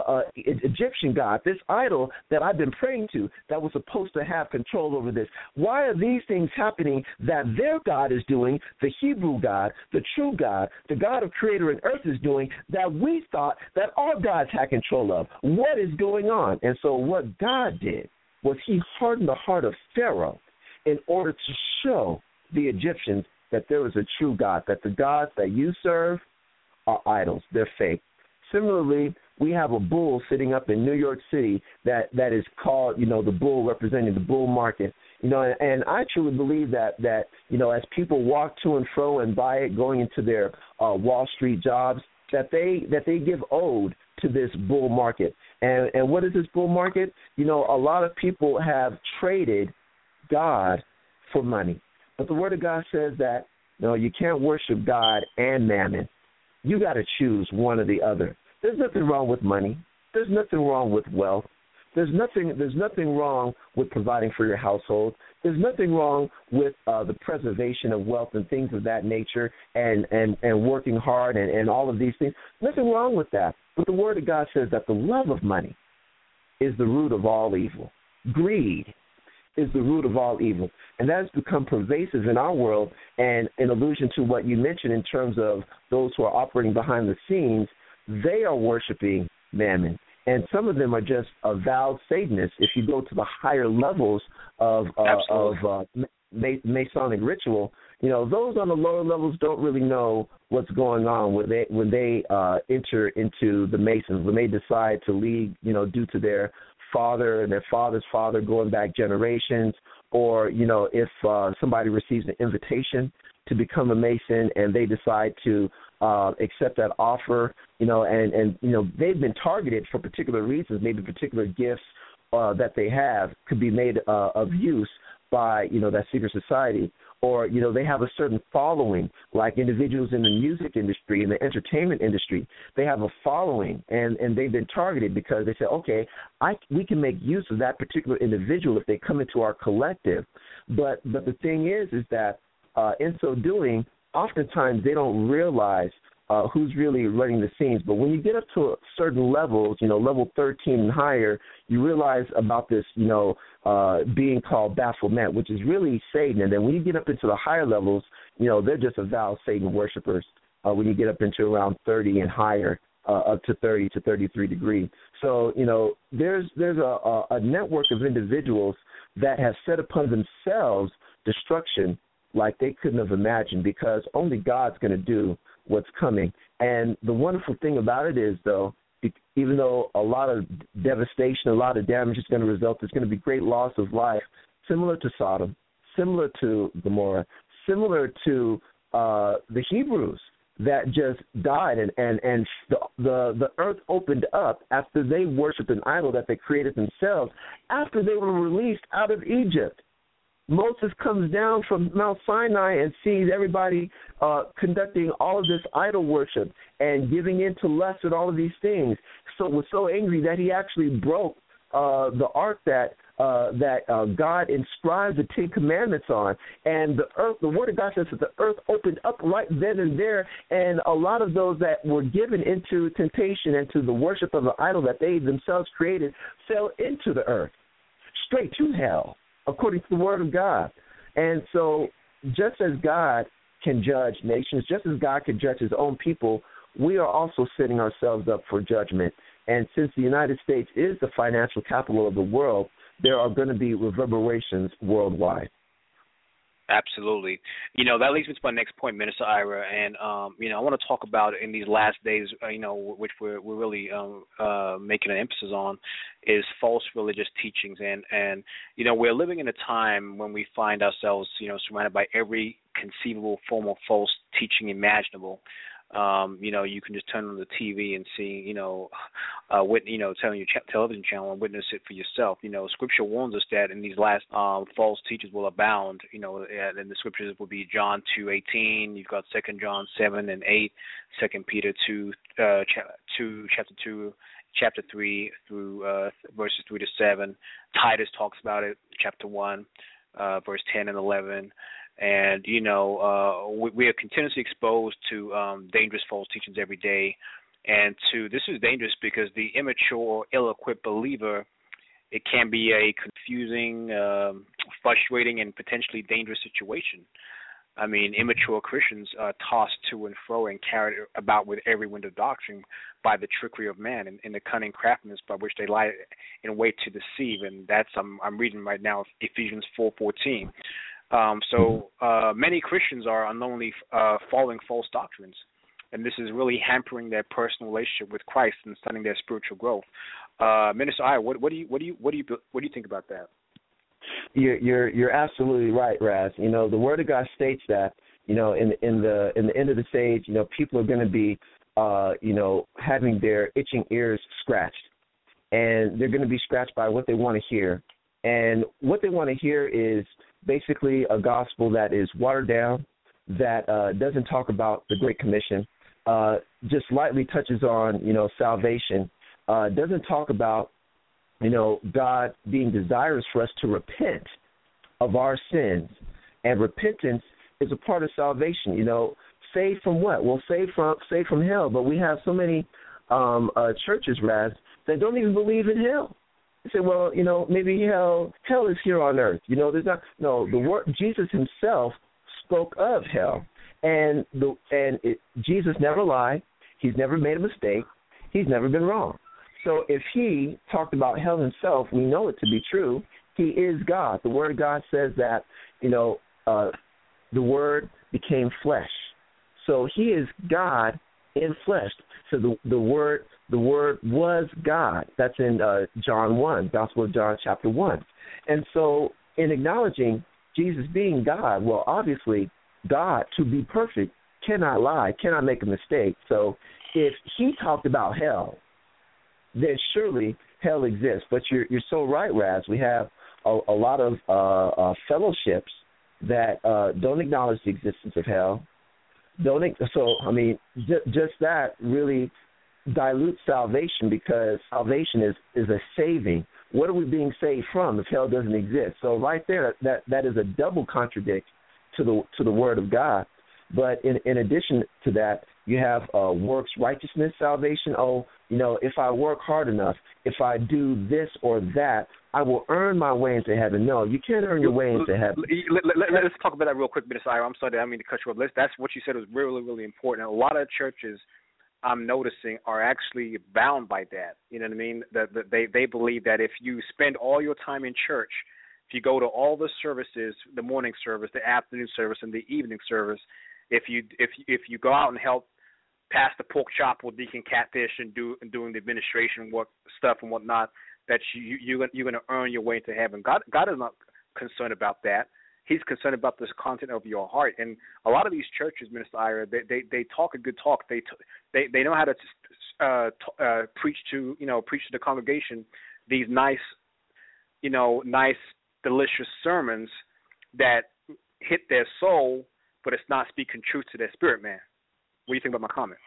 Egyptian God, this idol that I've been praying to that was supposed to have control over this. Why are these things happening that their God is doing, the Hebrew God, the true God, the God of creator and earth is doing, that we thought that our gods had control of? What is going on? And so what God did was he hardened the heart of Pharaoh in order to show the Egyptians that there was a true God, that the gods that you serve are idols, they're fake. Similarly, we have a bull sitting up in New York City that is called, you know, the bull representing the bull market. You know, and I truly believe that you know, as people walk to and fro and buy it, going into their Wall Street jobs, that they give ode to this bull market. And what is this bull market? You know, a lot of people have traded God for money. But the Word of God says that, no, you can't worship God and mammon. You got to choose one or the other. There's nothing wrong with money. There's nothing wrong with wealth. There's nothing wrong with providing for your household. There's nothing wrong with the preservation of wealth and things of that nature and working hard and all of these things. Nothing wrong with that. But the Word of God says that the love of money is the root of all evil. Greed is the root of all evil. And that has become pervasive in our world, and in allusion to what you mentioned in terms of those who are operating behind the scenes, they are worshiping mammon. And some of them are just avowed Satanists. If you go to the higher levels of Masonic ritual, you know, those on the lower levels don't really know what's going on when they enter into the Masons, when they decide to lead, you know, due to their father and their father's father going back generations, or, you know, if somebody receives an invitation to become a Mason and they decide to accept that offer, you know, and you know, they've been targeted for particular reasons. Maybe particular gifts that they have could be made of use by, you know, that secret society. Or, you know, they have a certain following, like individuals in the music industry, in the entertainment industry. They have a following, and they've been targeted because they say, okay, we can make use of that particular individual if they come into our collective. But the thing is that in so doing, oftentimes they don't realize who's really running the scenes. But when you get up to certain levels, you know, level 13 and higher, you realize about this, you know, being called Baphomet, which is really Satan. And then when you get up into the higher levels, you know, they're just avowed Satan worshipers when you get up into around 30 and higher, up to 30 to 33 degrees. So, you know, there's a network of individuals that have set upon themselves destruction like they couldn't have imagined, because only God's going to do what's coming. And the wonderful thing about it is, though, even though a lot of devastation, a lot of damage is going to result, there's going to be great loss of life, similar to Sodom, similar to Gomorrah, similar to the Hebrews that just died, and the earth opened up after they worshipped an idol that they created themselves after they were released out of Egypt. Moses comes down from Mount Sinai and sees everybody conducting all of this idol worship and giving in to lust and all of these things. So was so angry that he actually broke the ark that God inscribed the Ten Commandments on. And the earth, the Word of God says that the earth opened up right then and there, and a lot of those that were given into temptation and to the worship of the idol that they themselves created fell into the earth, straight to hell, according to the Word of God. And so just as God can judge nations, just as God can judge his own people, we are also setting ourselves up for judgment. And since the United States is the financial capital of the world, there are going to be reverberations worldwide. Absolutely. That leads me to my next point, Minister Ira, and I want to talk about in these last days, which we're really making an emphasis on, is false religious teachings, and we're living in a time when we find ourselves, surrounded by every conceivable form of false teaching imaginable. You can just turn on the TV and see, telling your television channel and witness it for yourself. Scripture warns us that in these last false teachers will abound. And the scriptures will be John 2:18. You've got 2 John 7 and 8, 2 Peter 2, chapter 2, chapter 3 through verses 3 to 7. Titus talks about it, chapter 1, verse 10 and 11. And, we are continuously exposed to dangerous false teachings every day. And this is dangerous because the immature or ill-equipped believer, it can be a confusing, frustrating, and potentially dangerous situation. I mean, immature Christians are tossed to and fro and carried about with every wind of doctrine by the trickery of man and the cunning craftiness by which they lie in wait to deceive. And that's, I'm reading right now, Ephesians 4:14. So many Christians are unknowingly following false doctrines, and this is really hampering their personal relationship with Christ and stunning their spiritual growth. Minister Ira, what do you think about that? You're absolutely right, Raz. The Word of God states that in the end of this age, people are going to be having their itching ears scratched, and they're going to be scratched by what they want to hear, and what they want to hear is basically a gospel that is watered down, that doesn't talk about the Great Commission, just lightly touches on, salvation, doesn't talk about, God being desirous for us to repent of our sins. And repentance is a part of salvation. Saved from what? Well, saved from hell. But we have so many churches, Raz, that don't even believe in hell. Say, well, maybe hell is here on earth. There's not. No, the word Jesus himself spoke of hell, and Jesus never lied. He's never made a mistake. He's never been wrong. So if he talked about hell himself, we know it to be true. He is God. The Word of God says that the Word became flesh. So he is God in flesh. So the Word was God. That's in John 1, Gospel of John, chapter 1. And so in acknowledging Jesus being God, well, obviously, God, to be perfect, cannot lie, cannot make a mistake. So if he talked about hell, then surely hell exists. But you're so right, Raz. We have a lot of fellowships that don't acknowledge the existence of hell. Just that really dilutes salvation, because salvation is a saving. What are we being saved from if hell doesn't exist? So right there, that is a double contradict to the Word of God. But in addition to that, you have works righteousness salvation. If I work hard enough, if I do this or that, I will earn my way into heaven. No, you can't earn your way into heaven. Let's talk about that real quick, Minister Ira. I'm sorry, I didn't mean to cut you off. That's what you said was really, really important. A lot of churches, I'm noticing, are actually bound by that. You know what I mean? They believe that if you spend all your time in church, if you go to all the services, the morning service, the afternoon service, and the evening service, if you go out and help pass the pork chop with Deacon Catfish and doing the administration work stuff and whatnot, that you're going to earn your way into heaven. God is not concerned about that. He's concerned about this content of your heart. And a lot of these churches, Minister Ira, they talk a good talk. They know how to preach to the congregation these nice, delicious sermons that hit their soul, but it's not speaking truth to their spirit, man. What do you think about my comment?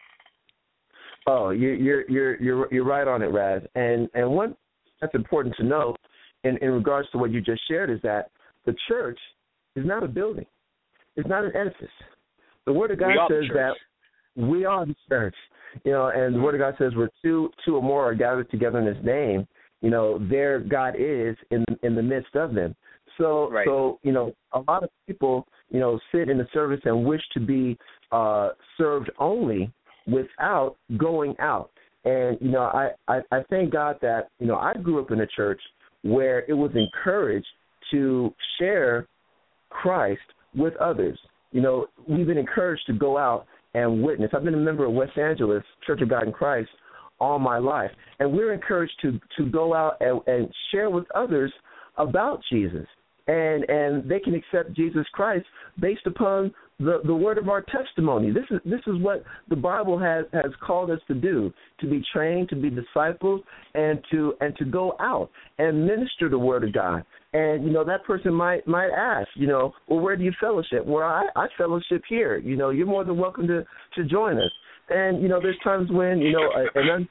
Oh, you're right on it, Raz. And one that's important to know in regards to what you just shared is that the church is not a building. It's not an edifice. The Word of God says that we are the church. And the Word of God says where two or more are gathered together in His name, there God is in the midst of them. So, right. So a lot of people, sit in the service and wish to be served only without going out. And, I thank God that, I grew up in a church where it was encouraged to share Christ with others. We've been encouraged to go out and witness. I've been a member of West Angeles Church of God in Christ all my life, and we're encouraged to go out and share with others about Jesus, and they can accept Jesus Christ based upon the word of our testimony. This is what the Bible has called us to do: to be trained, to be disciples, and to go out and minister the word of God. And that person might ask, well, where do you fellowship? Well, I fellowship here. You're more than welcome to join us. And there's times when an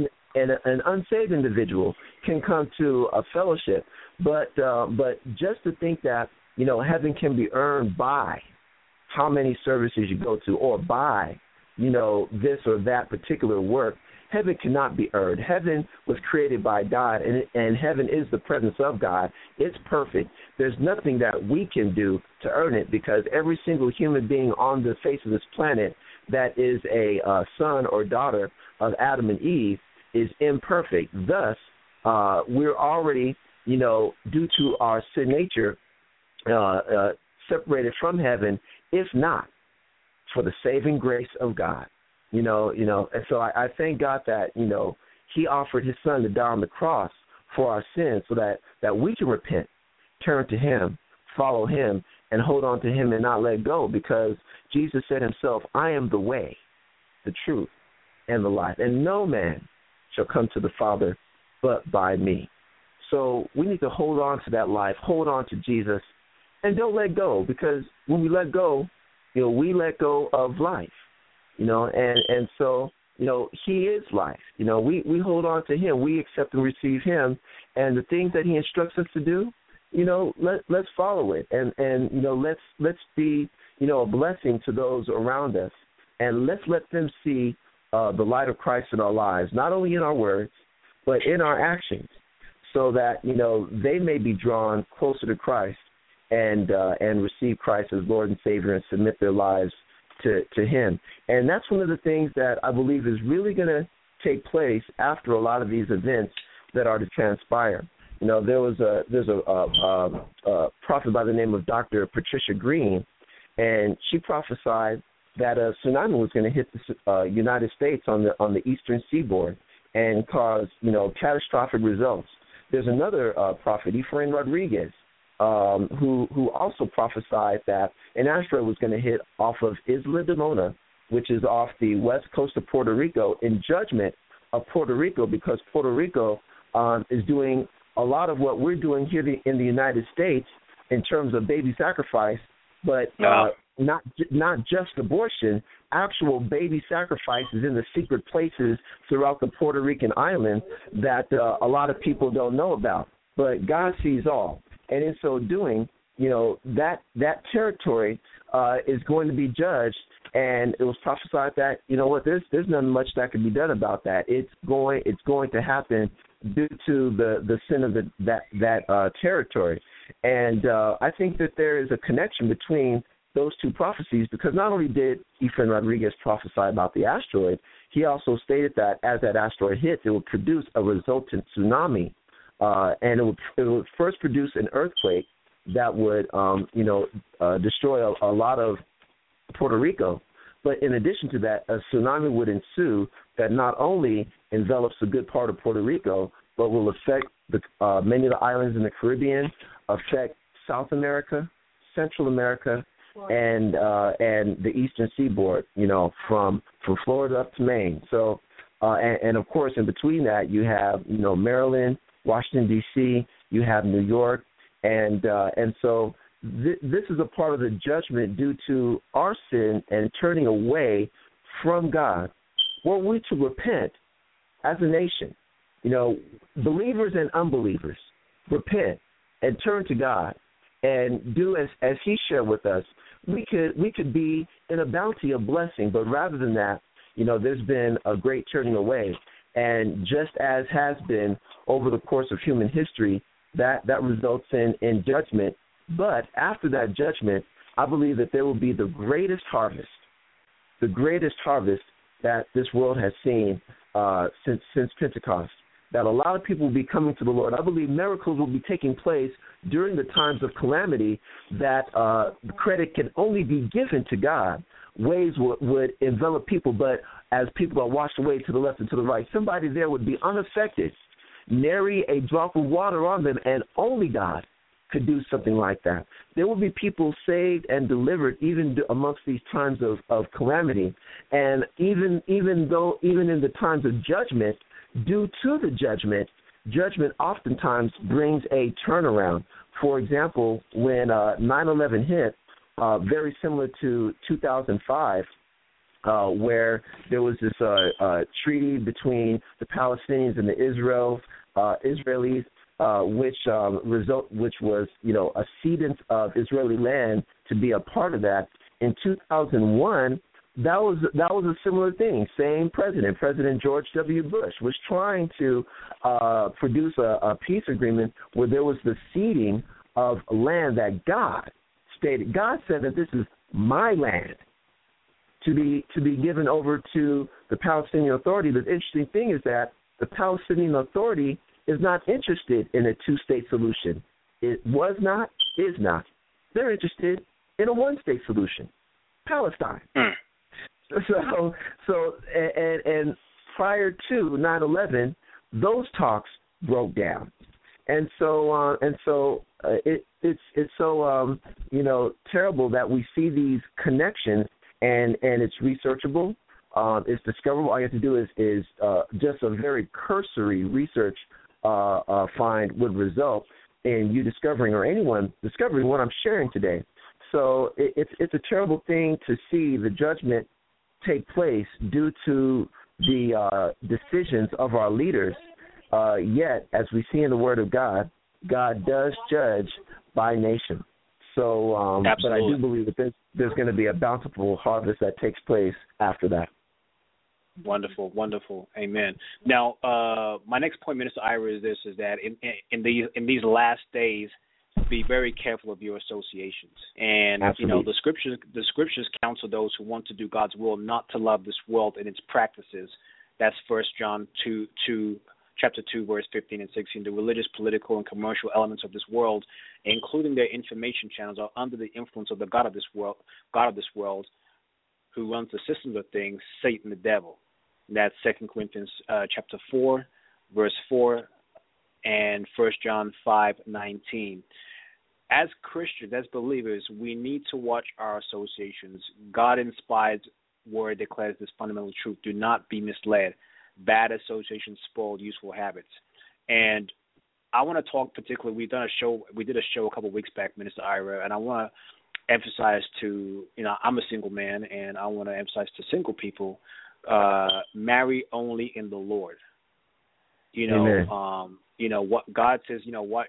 unsaved individual can come to a fellowship, but just to think that heaven can be earned by how many services you go to, or by this or that particular work. Heaven cannot be earned. Heaven was created by God, and heaven is the presence of God. It's perfect. There's nothing that we can do to earn it, because every single human being on the face of this planet that is a son or daughter of Adam and Eve is imperfect. Thus, we're already, due to our sin nature, separated from heaven, if not for the saving grace of God. And so I thank God that, He offered His Son to die on the cross for our sins, so that we can repent, turn to Him, follow Him, and hold on to Him and not let go, because Jesus said Himself, I am the way, the truth, and the life, and no man shall come to the Father but by me. So we need to hold on to that life, hold on to Jesus, and don't let go, because when we let go, we let go of life. And so, He is life. We hold on to Him. We accept and receive Him. And the things that He instructs us to do, let's follow it. And let's be, a blessing to those around us. And let's let them see the light of Christ in our lives, not only in our words, but in our actions, so that, they may be drawn closer to Christ and receive Christ as Lord and Savior and submit their lives to Him. And that's one of the things that I believe is really going to take place after a lot of these events that are to transpire. There's a prophet by the name of Dr. Patricia Green, and she prophesied that a tsunami was going to hit the United States on the eastern seaboard and cause catastrophic results. There's another prophet, Efrain Rodriguez, who also prophesied that an asteroid was going to hit off of Isla de Mona, which is off the west coast of Puerto Rico, in judgment of Puerto Rico, because Puerto Rico is doing a lot of what we're doing here in the United States in terms of baby sacrifice, but not just abortion, actual baby sacrifices in the secret places throughout the Puerto Rican island that a lot of people don't know about. But God sees all. And in so doing, that territory is going to be judged, and it was prophesied that, there's not much that can be done about that. It's going to happen due to the sin of that territory. And I think that there is a connection between those two prophecies, because not only did Efrain Rodriguez prophesy about the asteroid, he also stated that as that asteroid hits, it would produce a resultant tsunami. And it would first produce an earthquake that would, destroy a lot of Puerto Rico. But in addition to that, a tsunami would ensue that not only envelops a good part of Puerto Rico, but will affect many of the islands in the Caribbean, affect South America, Central America and the Eastern Seaboard, from Florida up to Maine. So, and of course, in between that, you have, Maryland, Washington, D.C., you have New York, and so this is a part of the judgment due to our sin and turning away from God. Were we to repent as a nation, believers and unbelievers, repent and turn to God and do as He shared with us, we could be in a bounty of blessing. But rather than that, there's been a great turning away. And just as has been over the course of human history, that results in judgment. But after that judgment, I believe that there will be the greatest harvest that this world has seen since Pentecost, that a lot of people will be coming to the Lord. I believe miracles will be taking place during the times of calamity that credit can only be given to God. Waves would envelop people, but as people are washed away to the left and to the right, somebody there would be unaffected, nary a drop of water on them, and only God could do something like that. There will be people saved and delivered even amongst these times of calamity. And even in the times of judgment, due to the judgment oftentimes brings a turnaround. For example, when 9/11 hit, very similar to 2005, where there was this treaty between the Palestinians and the Israelis, which was a cedence of Israeli land to be a part of that. In 2001, that was a similar thing. Same President George W. Bush was trying to produce a peace agreement where there was the ceding of land that God stated. God said that this is my land to be given over to the Palestinian Authority. The interesting thing is that the Palestinian Authority is not interested in a two-state solution. It was not, is not. They're interested in a one-state solution, Palestine. So prior to 9/11, those talks broke down, and so it's so terrible that we see these connections, and it's researchable, it's discoverable. All you have to do is just a very cursory research find would result in you discovering, or anyone discovering, what I'm sharing today. So it's a terrible thing to see the judgment take place due to the decisions of our leaders. Yet, as we see in the Word of God, God does judge by nation. So, but I do believe that there's going to be a bountiful harvest that takes place after that. Wonderful, wonderful. Amen. Now, my next point, Minister Ira, is that in these last days, be very careful of your associations. And Absolutely. the scriptures counsel those who want to do God's will not to love this world and its practices. That's 1 John chapter 2, verse 15 and 16. The religious, political, and commercial elements of this world, including their information channels, are under the influence of the God of this world, who runs the systems of things, Satan, the devil. That's 2 Corinthians chapter 4, verse 4, and 1 John 5:19. As Christians, as believers, we need to watch our associations. God-inspired word declares this fundamental truth: do not be misled. Bad associations spoil useful habits. And I want to talk particularly, we did a show a couple of weeks back, Minister Ira, and I want to emphasize to, I'm a single man, and I want to emphasize to single people, marry only in the Lord. Amen. What God says,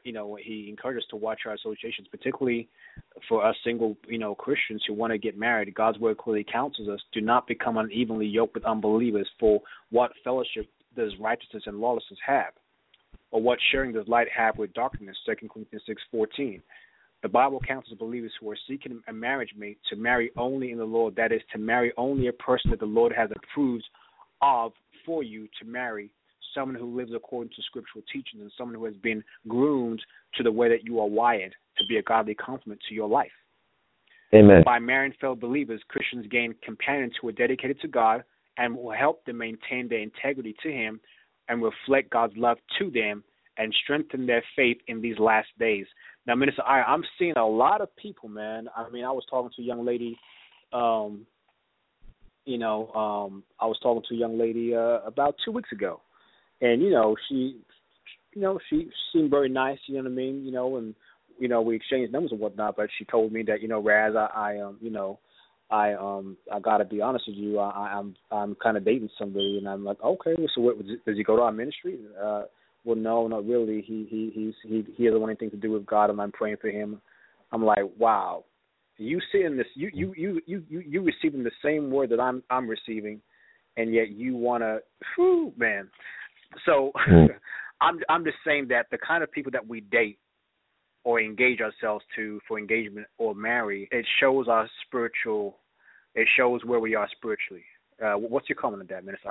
He encourages us to watch our associations, particularly for us single, Christians who want to get married. God's word clearly counsels us: do not become unevenly yoked with unbelievers. For what fellowship does righteousness and lawlessness have? Or what sharing does light have with darkness? 2 Corinthians 6:14. The Bible counsels believers who are seeking a marriage mate to marry only in the Lord. That is, to marry only a person that the Lord has approved of for you to marry. Someone who lives according to scriptural teachings, and someone who has been groomed to the way that you are wired to be a godly complement to your life. Amen. By marrying fellow believers, Christians gain companions who are dedicated to God and will help them maintain their integrity to Him and reflect God's love to them and strengthen their faith in these last days. Now, Minister Ira, I'm seeing a lot of people, man. I mean, I was talking to a young lady, I was talking to a young lady about 2 weeks ago, and she seemed very nice. You know what I mean? And we exchanged numbers and whatnot. But she told me that Raz, I gotta be honest with you. I'm kind of dating somebody, and I'm like, okay. So does he go to our ministry? Well, no, not really. He doesn't want anything to do with God, and I'm praying for him. I'm like, wow. You seeing this? You receiving the same word that I'm receiving, and yet you wanna, man. So I'm just saying that the kind of people that we date or engage ourselves to for engagement or marry, it shows our spiritual. It shows where we are spiritually. What's your comment on that, Minister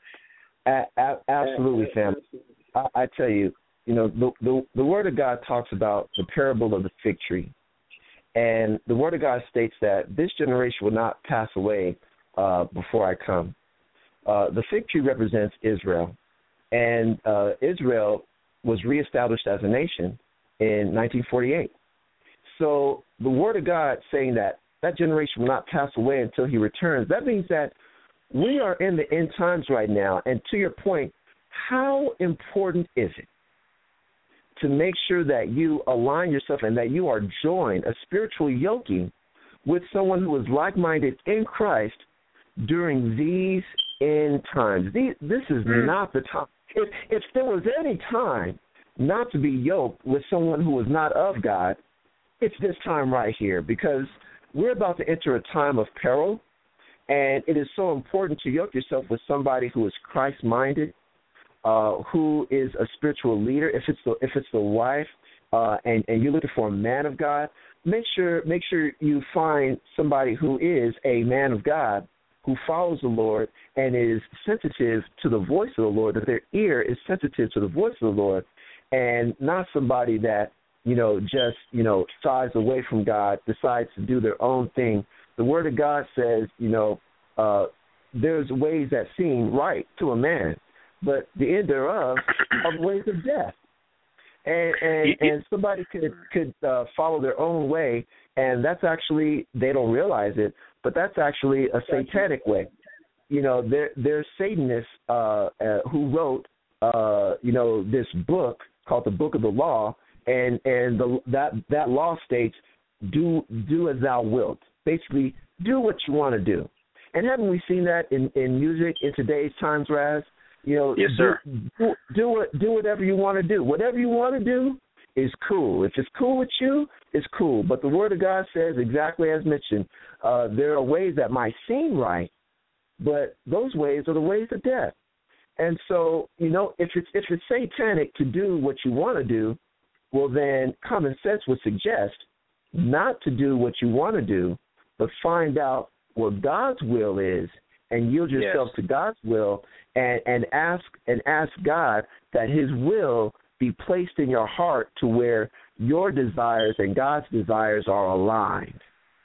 Ira? Absolutely, Sam. I tell you, the Word of God talks about the parable of the fig tree. And the Word of God states that this generation will not pass away before I come. The fig tree represents Israel. And Israel was reestablished as a nation in 1948. So the Word of God saying that generation will not pass away until he returns, that means that we are in the end times right now. And to your point, how important is it to make sure that you align yourself and that you are joined, a spiritual yoking, with someone who is like-minded in Christ during these end times? This is not the time. If there was any time not to be yoked with someone who is not of God, it's this time right here, because we're about to enter a time of peril, and it is so important to yoke yourself with somebody who is Christ-minded, who is a spiritual leader. If it's the wife, and you're looking for a man of God, make sure you find somebody who is a man of God, who follows the Lord and is sensitive to the voice of the Lord, that their ear is sensitive to the voice of the Lord, and not somebody that just shies away from God, decides to do their own thing. The Word of God says, there's ways that seem right to a man, but the end thereof are the ways of death. And somebody could follow their own way, and that's actually, they don't realize it, but that's actually a satanic way. There's Satanists who wrote, this book called the Book of the Law, and that law states, do as thou wilt. Basically, do what you want to do. And haven't we seen that in music in today's times, Raz? Yes, sir. Do whatever you want to do. Whatever you want to do is cool. If it's cool with you, it's cool. But the Word of God says, exactly as mentioned, there are ways that might seem right, but those ways are the ways of death. And so, if it's satanic to do what you want to do, well, then common sense would suggest not to do what you want to do, but find out what God's will is and yield yourself to God's will, and ask God that His will be placed in your heart to where your desires and God's desires are aligned.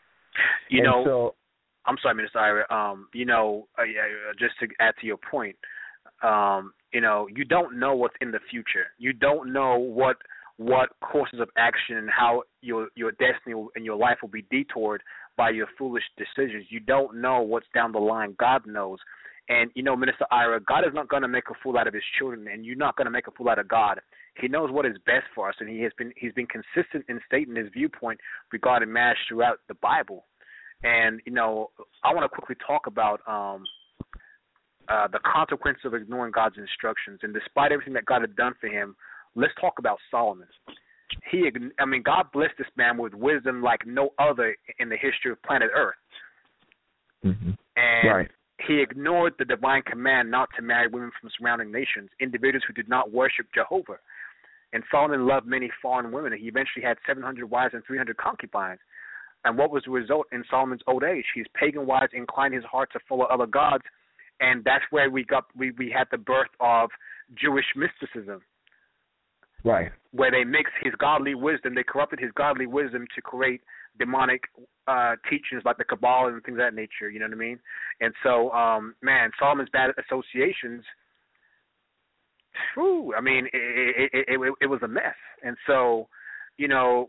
I'm sorry, Minister Ira. Just to add to your point, you don't know what's in the future. You don't know what courses of action and how your destiny and your life will be detoured by your foolish decisions. You don't know what's down the line. God knows. And, Minister Ira, God is not going to make a fool out of His children, and you're not going to make a fool out of God. He knows what is best for us, and He's been consistent in stating His viewpoint regarding marriage throughout the Bible. And, I want to quickly talk about the consequences of ignoring God's instructions. And despite everything that God had done for him, let's talk about Solomon. God blessed this man with wisdom like no other in the history of planet Earth. Mm-hmm. And he ignored the divine command not to marry women from surrounding nations, individuals who did not worship Jehovah. And Solomon loved many foreign women. He eventually had 700 wives and 300 concubines. And what was the result in Solomon's old age? His pagan wives inclined his heart to follow other gods, and that's where we had the birth of Jewish mysticism. Right. Where they mixed his godly wisdom, they corrupted his godly wisdom to create demonic teachings like the Kabbalah and things of that nature, you know what I mean? And so, Solomon's bad associations, I mean, it was a mess. And so, you know,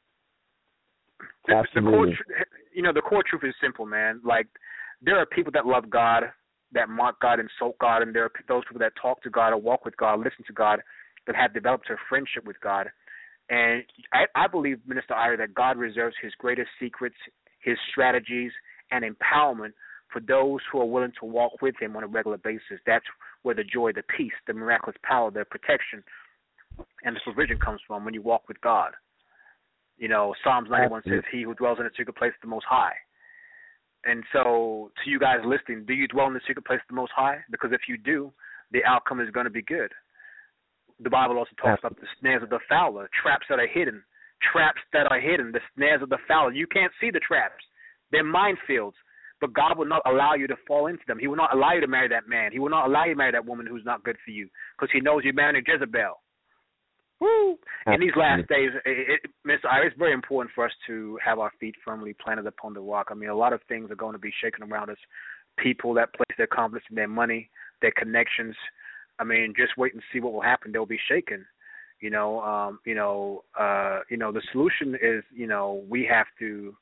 the core truth is simple, man. Like, there are people that love God, that mock God, insult God, and there are those people that talk to God or walk with God, listen to God, that have developed a friendship with God. And I believe, Minister Ira, that God reserves his greatest secrets, his strategies, and empowerment for those who are willing to walk with him on a regular basis. That's where the joy, the peace, the miraculous power, the protection, and the provision comes from, when you walk with God. You know, Psalms 91 says, he who dwells in the secret place of the Most High. And so, to you guys listening, do you dwell in the secret place of the Most High? Because if you do, the outcome is going to be good. The Bible also talks about the snares of the fowler, traps that are hidden, the snares of the fowler. You can't see the traps. They're minefields, but God will not allow you to fall into them. He will not allow you to marry that man. He will not allow you to marry that woman who's not good for you, because he knows you're marrying Jezebel. Woo! In these last days, Mr. Ira, it's very important for us to have our feet firmly planted upon the rock. I mean, a lot of things are going to be shaken around us. People that place their confidence in their money, their connections. I mean, just wait and see what will happen. They'll be shaken. The solution is, we have to,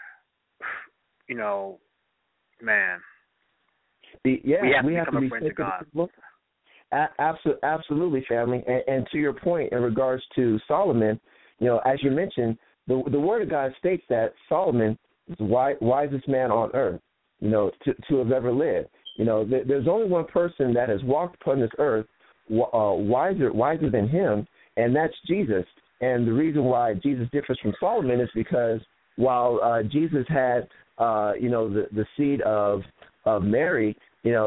man. We have to become a friend to God. Absolutely, family. And to your point in regards to Solomon, as you mentioned, the Word of God states that Solomon is the wisest man on earth, to have ever lived. There's only one person that has walked upon this earth wiser than him, and that's Jesus. And the reason why Jesus differs from Solomon is because while Jesus had, the seed of Mary,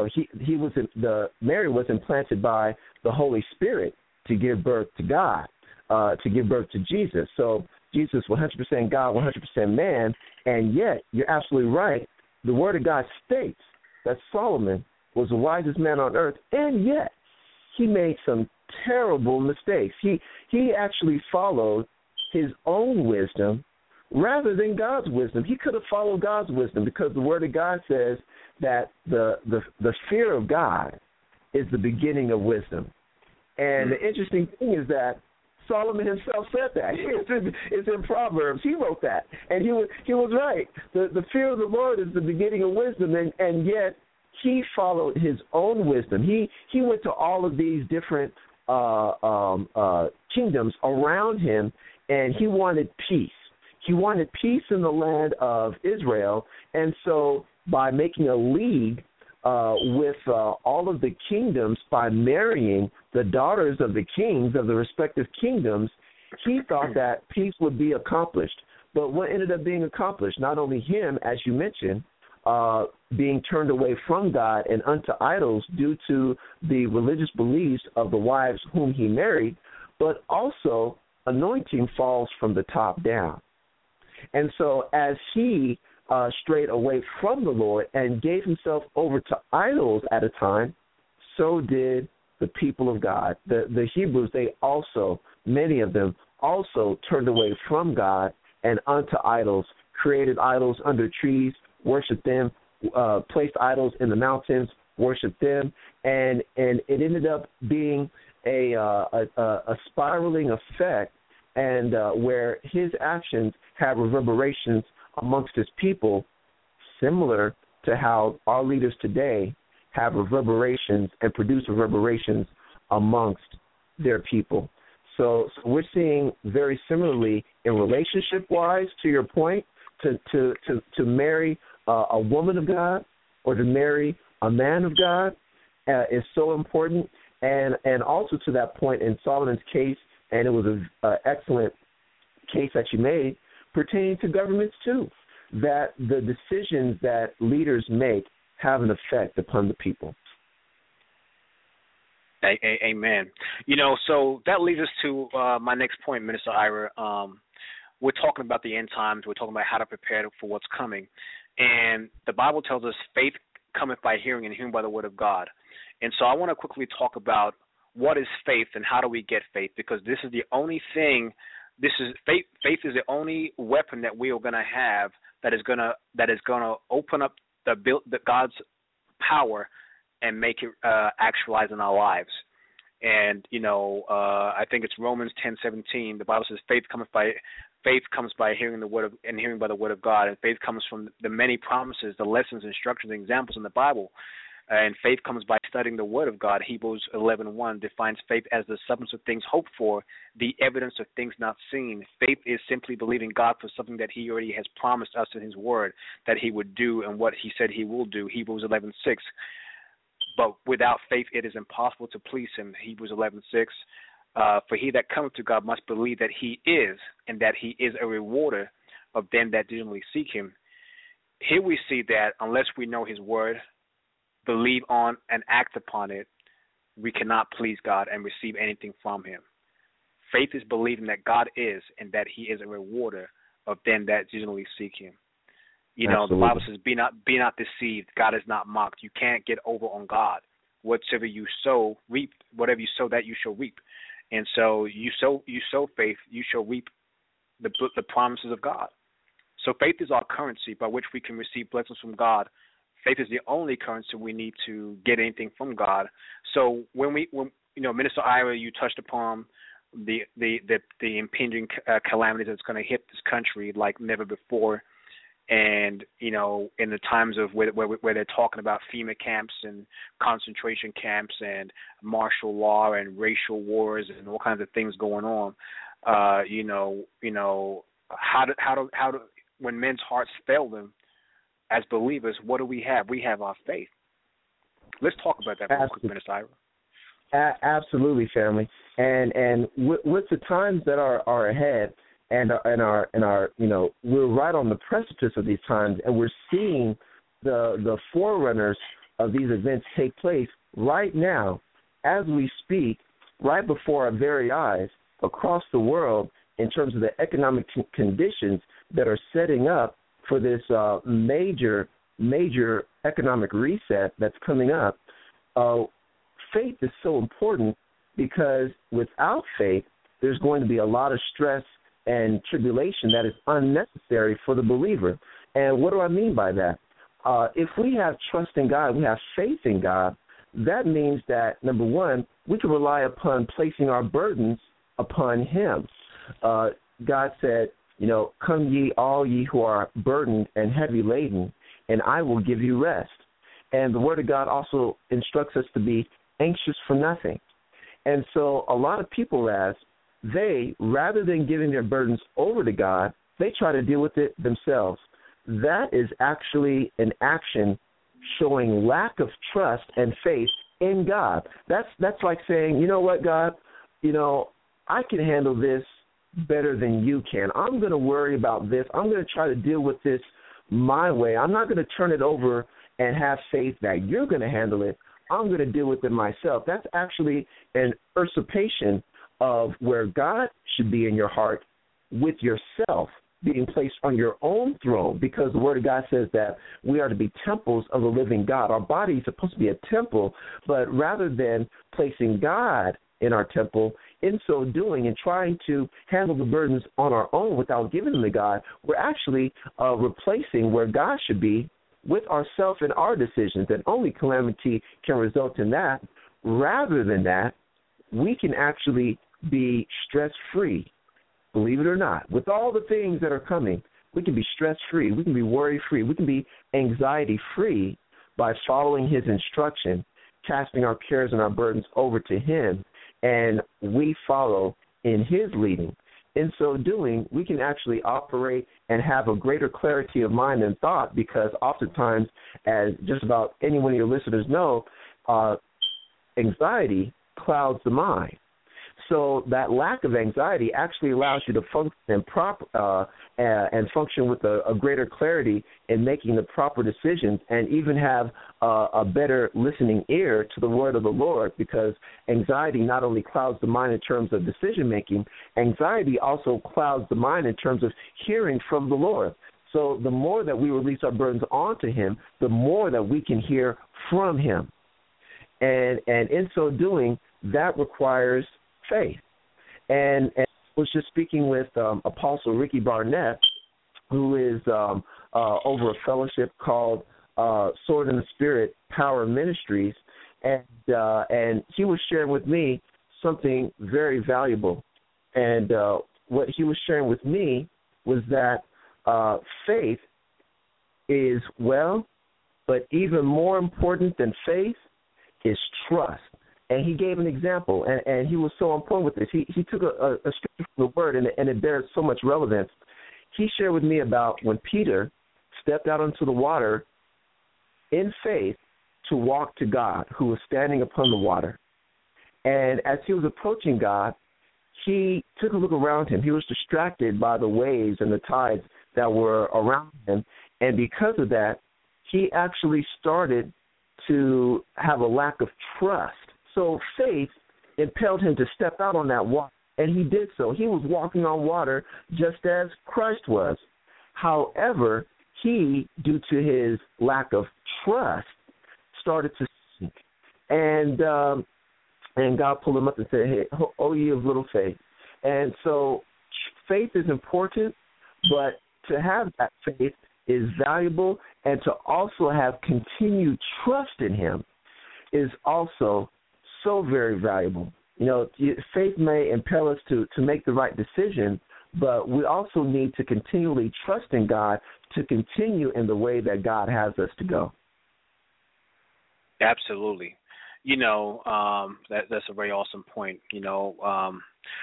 Mary was implanted by the Holy Spirit to give birth to God, to give birth to Jesus. So Jesus, 100% God, 100% man, and yet you're absolutely right. The Word of God states that Solomon was the wisest man on earth, and yet he made some terrible mistakes. He actually followed his own wisdom rather than God's wisdom. He could have followed God's wisdom, because the Word of God says that the fear of God is the beginning of wisdom. And the interesting thing is that Solomon himself said that. It's in Proverbs. He wrote that, and he was right. The fear of the Lord is the beginning of wisdom, and yet he followed his own wisdom. He went to all of these different kingdoms around him, and he wanted peace. He wanted peace in the land of Israel, and so by making a league with all of the kingdoms, by marrying the daughters of the kings of the respective kingdoms, he thought that peace would be accomplished. But what ended up being accomplished, not only him, as you mentioned, being turned away from God and unto idols due to the religious beliefs of the wives whom he married, but also anointing falls from the top down. And so as he strayed away from the Lord and gave himself over to idols at a time, so did the people of God. The Hebrews, many of them also turned away from God and unto idols, created idols under trees, worshiped them, placed idols in the mountains, worshiped them, and it ended up being a spiraling effect, and where his actions have reverberations amongst his people, similar to how our leaders today have reverberations and produce reverberations amongst their people. So we're seeing very similarly in relationship-wise, to your point, to marry a woman of God or to marry a man of God is so important. And also to that point in Solomon's case, and it was an excellent case that you made, pertaining to governments too, that the decisions that leaders make have an effect upon the people. Amen. So that leads us to my next point, Minister Ira. We're talking about the end times. We're talking about how to prepare for what's coming. And the Bible tells us faith cometh by hearing, and hearing by the word of God. And so I want to quickly talk about what is faith and how do we get faith, because this is the only thing. Faith is the only weapon that we are going to have that is going to open up the God's power and make it actualize in our lives. And I think it's Romans 10:17. The Bible says faith comes by hearing the word of, and hearing by the word of God. And faith comes from the many promises, the lessons, instructions, and examples in the Bible. And faith comes by studying the word of God. Hebrews 11:1 defines faith as the substance of things hoped for, the evidence of things not seen. Faith is simply believing God for something that He already has promised us in His word that He would do and what He said He will do. Hebrews 11:6. But without faith, it is impossible to please Him. Hebrews 11:6. For he that cometh to God must believe that He is, and that He is a rewarder of them that diligently seek Him. Here we see that unless we know His word, believe on and act upon it, we cannot please God and receive anything from Him. Faith is believing that God is, and that He is a rewarder of them that diligently seek Him. Absolutely. The Bible says, "Be not deceived. God is not mocked." You can't get over on God. Whatsoever you sow, reap. Whatever you sow, that you shall reap. And so you sow faith, you shall reap the promises of God. So faith is our currency by which we can receive blessings from God. Faith is the only currency we need to get anything from God. So when Minister Ira, you touched upon the impending calamities that's going to hit this country like never before, and in the times of where they're talking about FEMA camps and concentration camps and martial law and racial wars and all kinds of things going on, how do when men's hearts fail them as believers, what do we have? We have our faith. Let's talk about that real quick, Minister Ira. Absolutely, family. And with the times that are ahead, and we're right on the precipice of these times, and we're seeing the forerunners of these events take place right now, as we speak, right before our very eyes, across the world, in terms of the economic conditions that are setting up for this major economic reset that's coming up. Faith is so important because without faith, there's going to be a lot of stress and tribulation that is unnecessary for the believer. And what do I mean by that? If we have trust in God, we have faith in God, that means that, number one, we can rely upon placing our burdens upon Him. God said, come ye all ye who are burdened and heavy laden, and I will give you rest. And the Word of God also instructs us to be anxious for nothing. And so a lot of people, rather than giving their burdens over to God, they try to deal with it themselves. That is actually an action showing lack of trust and faith in God. That's like saying, you know what, God, I can handle this better than you can. I'm going to worry about this. I'm going to try to deal with this my way. I'm not going to turn it over and have faith that you're going to handle it. I'm going to deal with it myself. That's actually an usurpation of where God should be in your heart, with yourself being placed on your own throne, because the Word of God says that we are to be temples of the living God. Our body is supposed to be a temple, but rather than placing God in our temple, in so doing and trying to handle the burdens on our own without giving them to God, we're actually replacing where God should be with ourselves and our decisions, and only calamity can result in that. Rather than that, we can actually be stress-free, believe it or not. With all the things that are coming, we can be stress-free, we can be worry-free, we can be anxiety-free by following His instruction, casting our cares and our burdens over to Him, and we follow in His leading. In so doing, we can actually operate and have a greater clarity of mind and thought, because oftentimes, as just about any one of your listeners know, anxiety clouds the mind. So that lack of anxiety actually allows you to function and function with a greater clarity in making the proper decisions, and even have a better listening ear to the word of the Lord, because anxiety not only clouds the mind in terms of decision making, anxiety also clouds the mind in terms of hearing from the Lord. So the more that we release our burdens onto Him, the more that we can hear from Him. And in so doing, that requires faith. And I was just speaking with Apostle Ricky Barnett, who is over a fellowship called Sword in the Spirit Power Ministries, and he was sharing with me something very valuable. And what he was sharing with me was that faith is, but even more important than faith is trust. And he gave an example, and he was so on point with this. He took a scripture from the Word, and it bears so much relevance. He shared with me about when Peter stepped out onto the water in faith to walk to God, who was standing upon the water. And as he was approaching God, he took a look around him. He was distracted by the waves and the tides that were around him. And because of that, he actually started to have a lack of trust. So faith impelled him to step out on that water, and he did so. He was walking on water just as Christ was. However, he, due to his lack of trust, started to sink. And God pulled him up and said, "Hey, O ye of little faith." And so faith is important, but to have that faith is valuable, and to also have continued trust in him is also so very valuable. You know, faith may impel us to make the right decision, but we also need to continually trust in God to continue in the way that God has us to go. Absolutely. You know, that's a very awesome point. You know,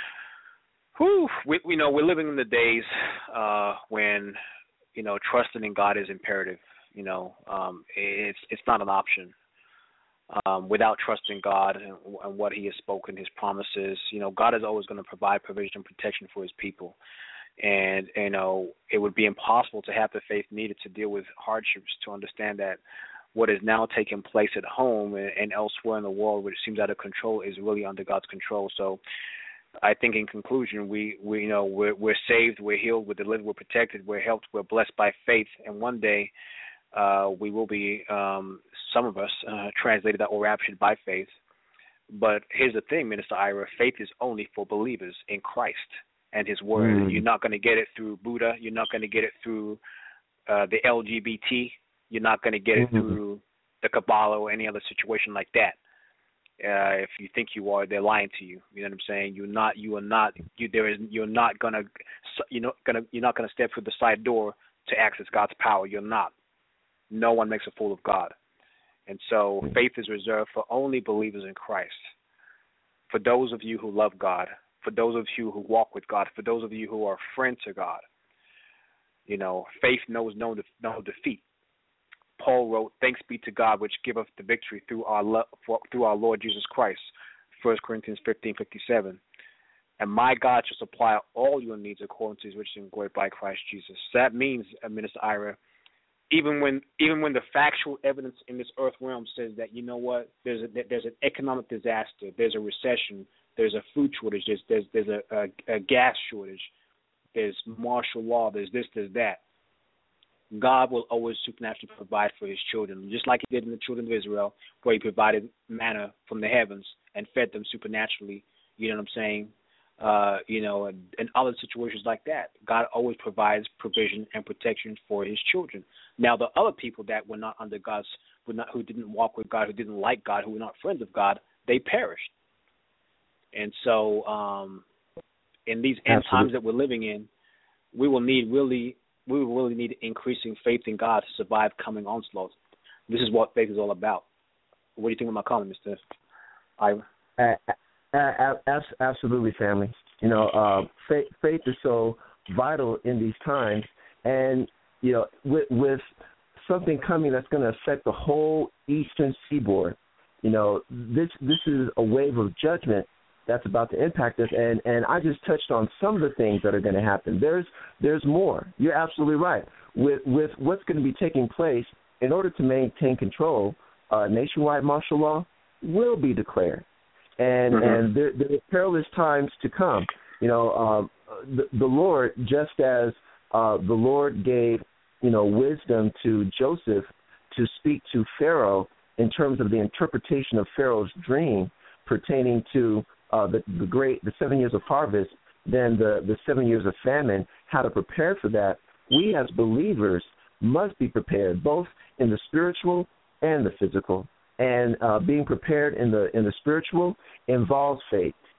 we're living in the days when, you know, trusting in God is imperative. You know, it's not an option. Without trusting God and what He has spoken, His promises, you know, God is always going to provide provision and protection for His people. And, you know, it would be impossible to have the faith needed to deal with hardships to understand that what is now taking place at home and elsewhere in the world, which seems out of control, is really under God's control. So I think in conclusion, we're saved, we're healed, we're delivered, we're protected, we're helped, we're blessed by faith. And one day we will be, some of us, translated or raptured by faith. But here's the thing, Minister Ira, faith is only for believers in Christ and His Word. You're not going to get it through Buddha. You're not going to get it through the LGBT. You're not going to get it through the Kabbalah or any other situation like that. If you think you are, they're lying to you. You know what I'm saying? You're not going to step through the side door to access God's power. You're not. No one makes a fool of God. And so faith is reserved for only believers in Christ. For those of you who love God, for those of you who walk with God, for those of you who are a friend to God, you know, faith knows no defeat. Paul wrote, "Thanks be to God which giveth the victory through our Lord Jesus Christ," 1 Corinthians 15:57. "And my God shall supply all your needs according to His riches and glory by Christ Jesus." So that means, Minister Ira, even when the factual evidence in this earth realm says that, you know what, there's an economic disaster, there's a recession, there's a food shortage, there's a gas shortage, there's martial law, there's this, there's that, God will always supernaturally provide for His children, just like He did in the children of Israel, where He provided manna from the heavens and fed them supernaturally. You know what I'm saying? And other situations like that, God always provides provision and protection for His children. Now, the other people that were not under who didn't walk with God, who didn't like God, who were not friends of God, they perished. And so, in these end times that we're living in, we will really need increasing faith in God to survive coming onslaughts. This is what faith is all about. What do you think of my comment, Mr. Ira? Absolutely, family. You know, faith is so vital in these times, and you know, with something coming that's going to affect the whole Eastern Seaboard. You know, this is a wave of judgment that's about to impact us, and I just touched on some of the things that are going to happen. There's more. You're absolutely right. With what's going to be taking place, in order to maintain control, nationwide martial law will be declared. And there are perilous times to come. You know, the Lord, just as the Lord gave, you know, wisdom to Joseph to speak to Pharaoh in terms of the interpretation of Pharaoh's dream pertaining to the 7 years of harvest, then the 7 years of famine, how to prepare for that. We as believers must be prepared, both in the spiritual and the physical. And being prepared in the spiritual involves faith.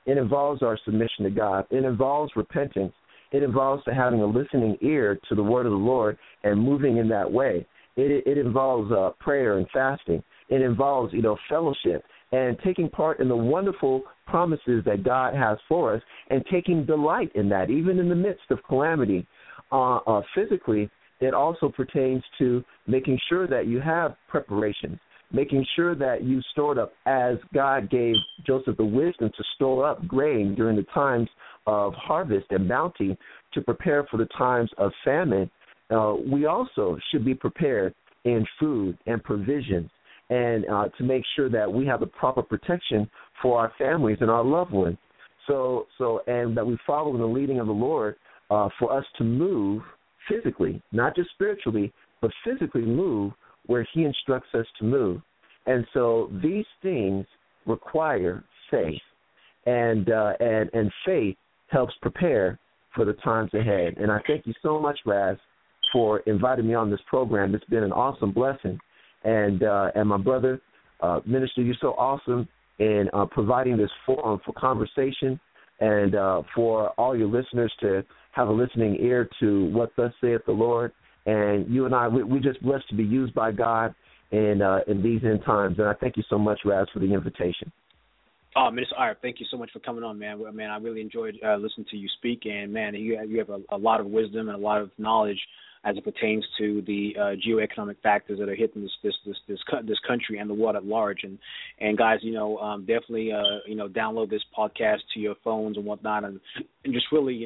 It involves our submission to God. It involves repentance. It involves having a listening ear to the word of the Lord and moving in that way. It involves prayer and fasting. It involves, fellowship and taking part in the wonderful promises that God has for us and taking delight in that, even in the midst of calamity. Physically, it also pertains to making sure that you have preparation, making sure that you stored up, as God gave Joseph the wisdom to store up grain during the times of harvest and bounty to prepare for the times of famine. We also should be prepared in food and provisions and to make sure that we have the proper protection for our families and our loved ones. And that we follow in the leading of the Lord for us to move physically, not just spiritually, but physically move where he instructs us to move. And so these things require faith, and faith helps prepare for the times ahead. And I thank you so much, Raz, for inviting me on this program. It's been an awesome blessing. And my brother, Minister, you're so awesome in providing this forum for conversation and for all your listeners to have a listening ear to what thus saith the Lord. And you and I, we're just blessed to be used by God in these end times. And I thank you so much, Raz, for the invitation. Oh, Minister Ira, thank you so much for coming on, man. Man, I really enjoyed listening to you speak. And, man, you have a lot of wisdom and a lot of knowledge as it pertains to the geoeconomic factors that are hitting this country and the world at large. And guys, definitely download this podcast to your phones and whatnot, and just really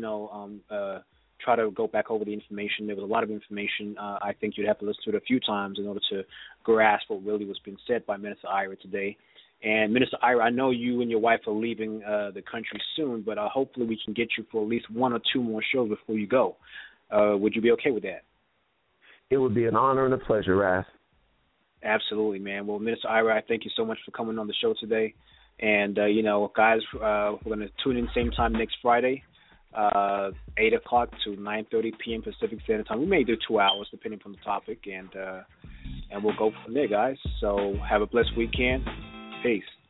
try to go back over the information. There was a lot of information. I think you'd have to listen to it a few times in order to grasp what really was being said by Minister Ira today. And Minister Ira, I know you and your wife are leaving the country soon, but hopefully we can get you for at least one or two more shows before you go. Would you be okay with that? It would be an honor and a pleasure, Raz. Absolutely, man. Well, Minister Ira, I thank you so much for coming on the show today. And, guys, we're going to tune in same time next Friday, 8 o'clock to 9:30 p.m. Pacific Standard Time. We may do 2 hours, depending on the topic, and we'll go from there, guys. So have a blessed weekend. Peace.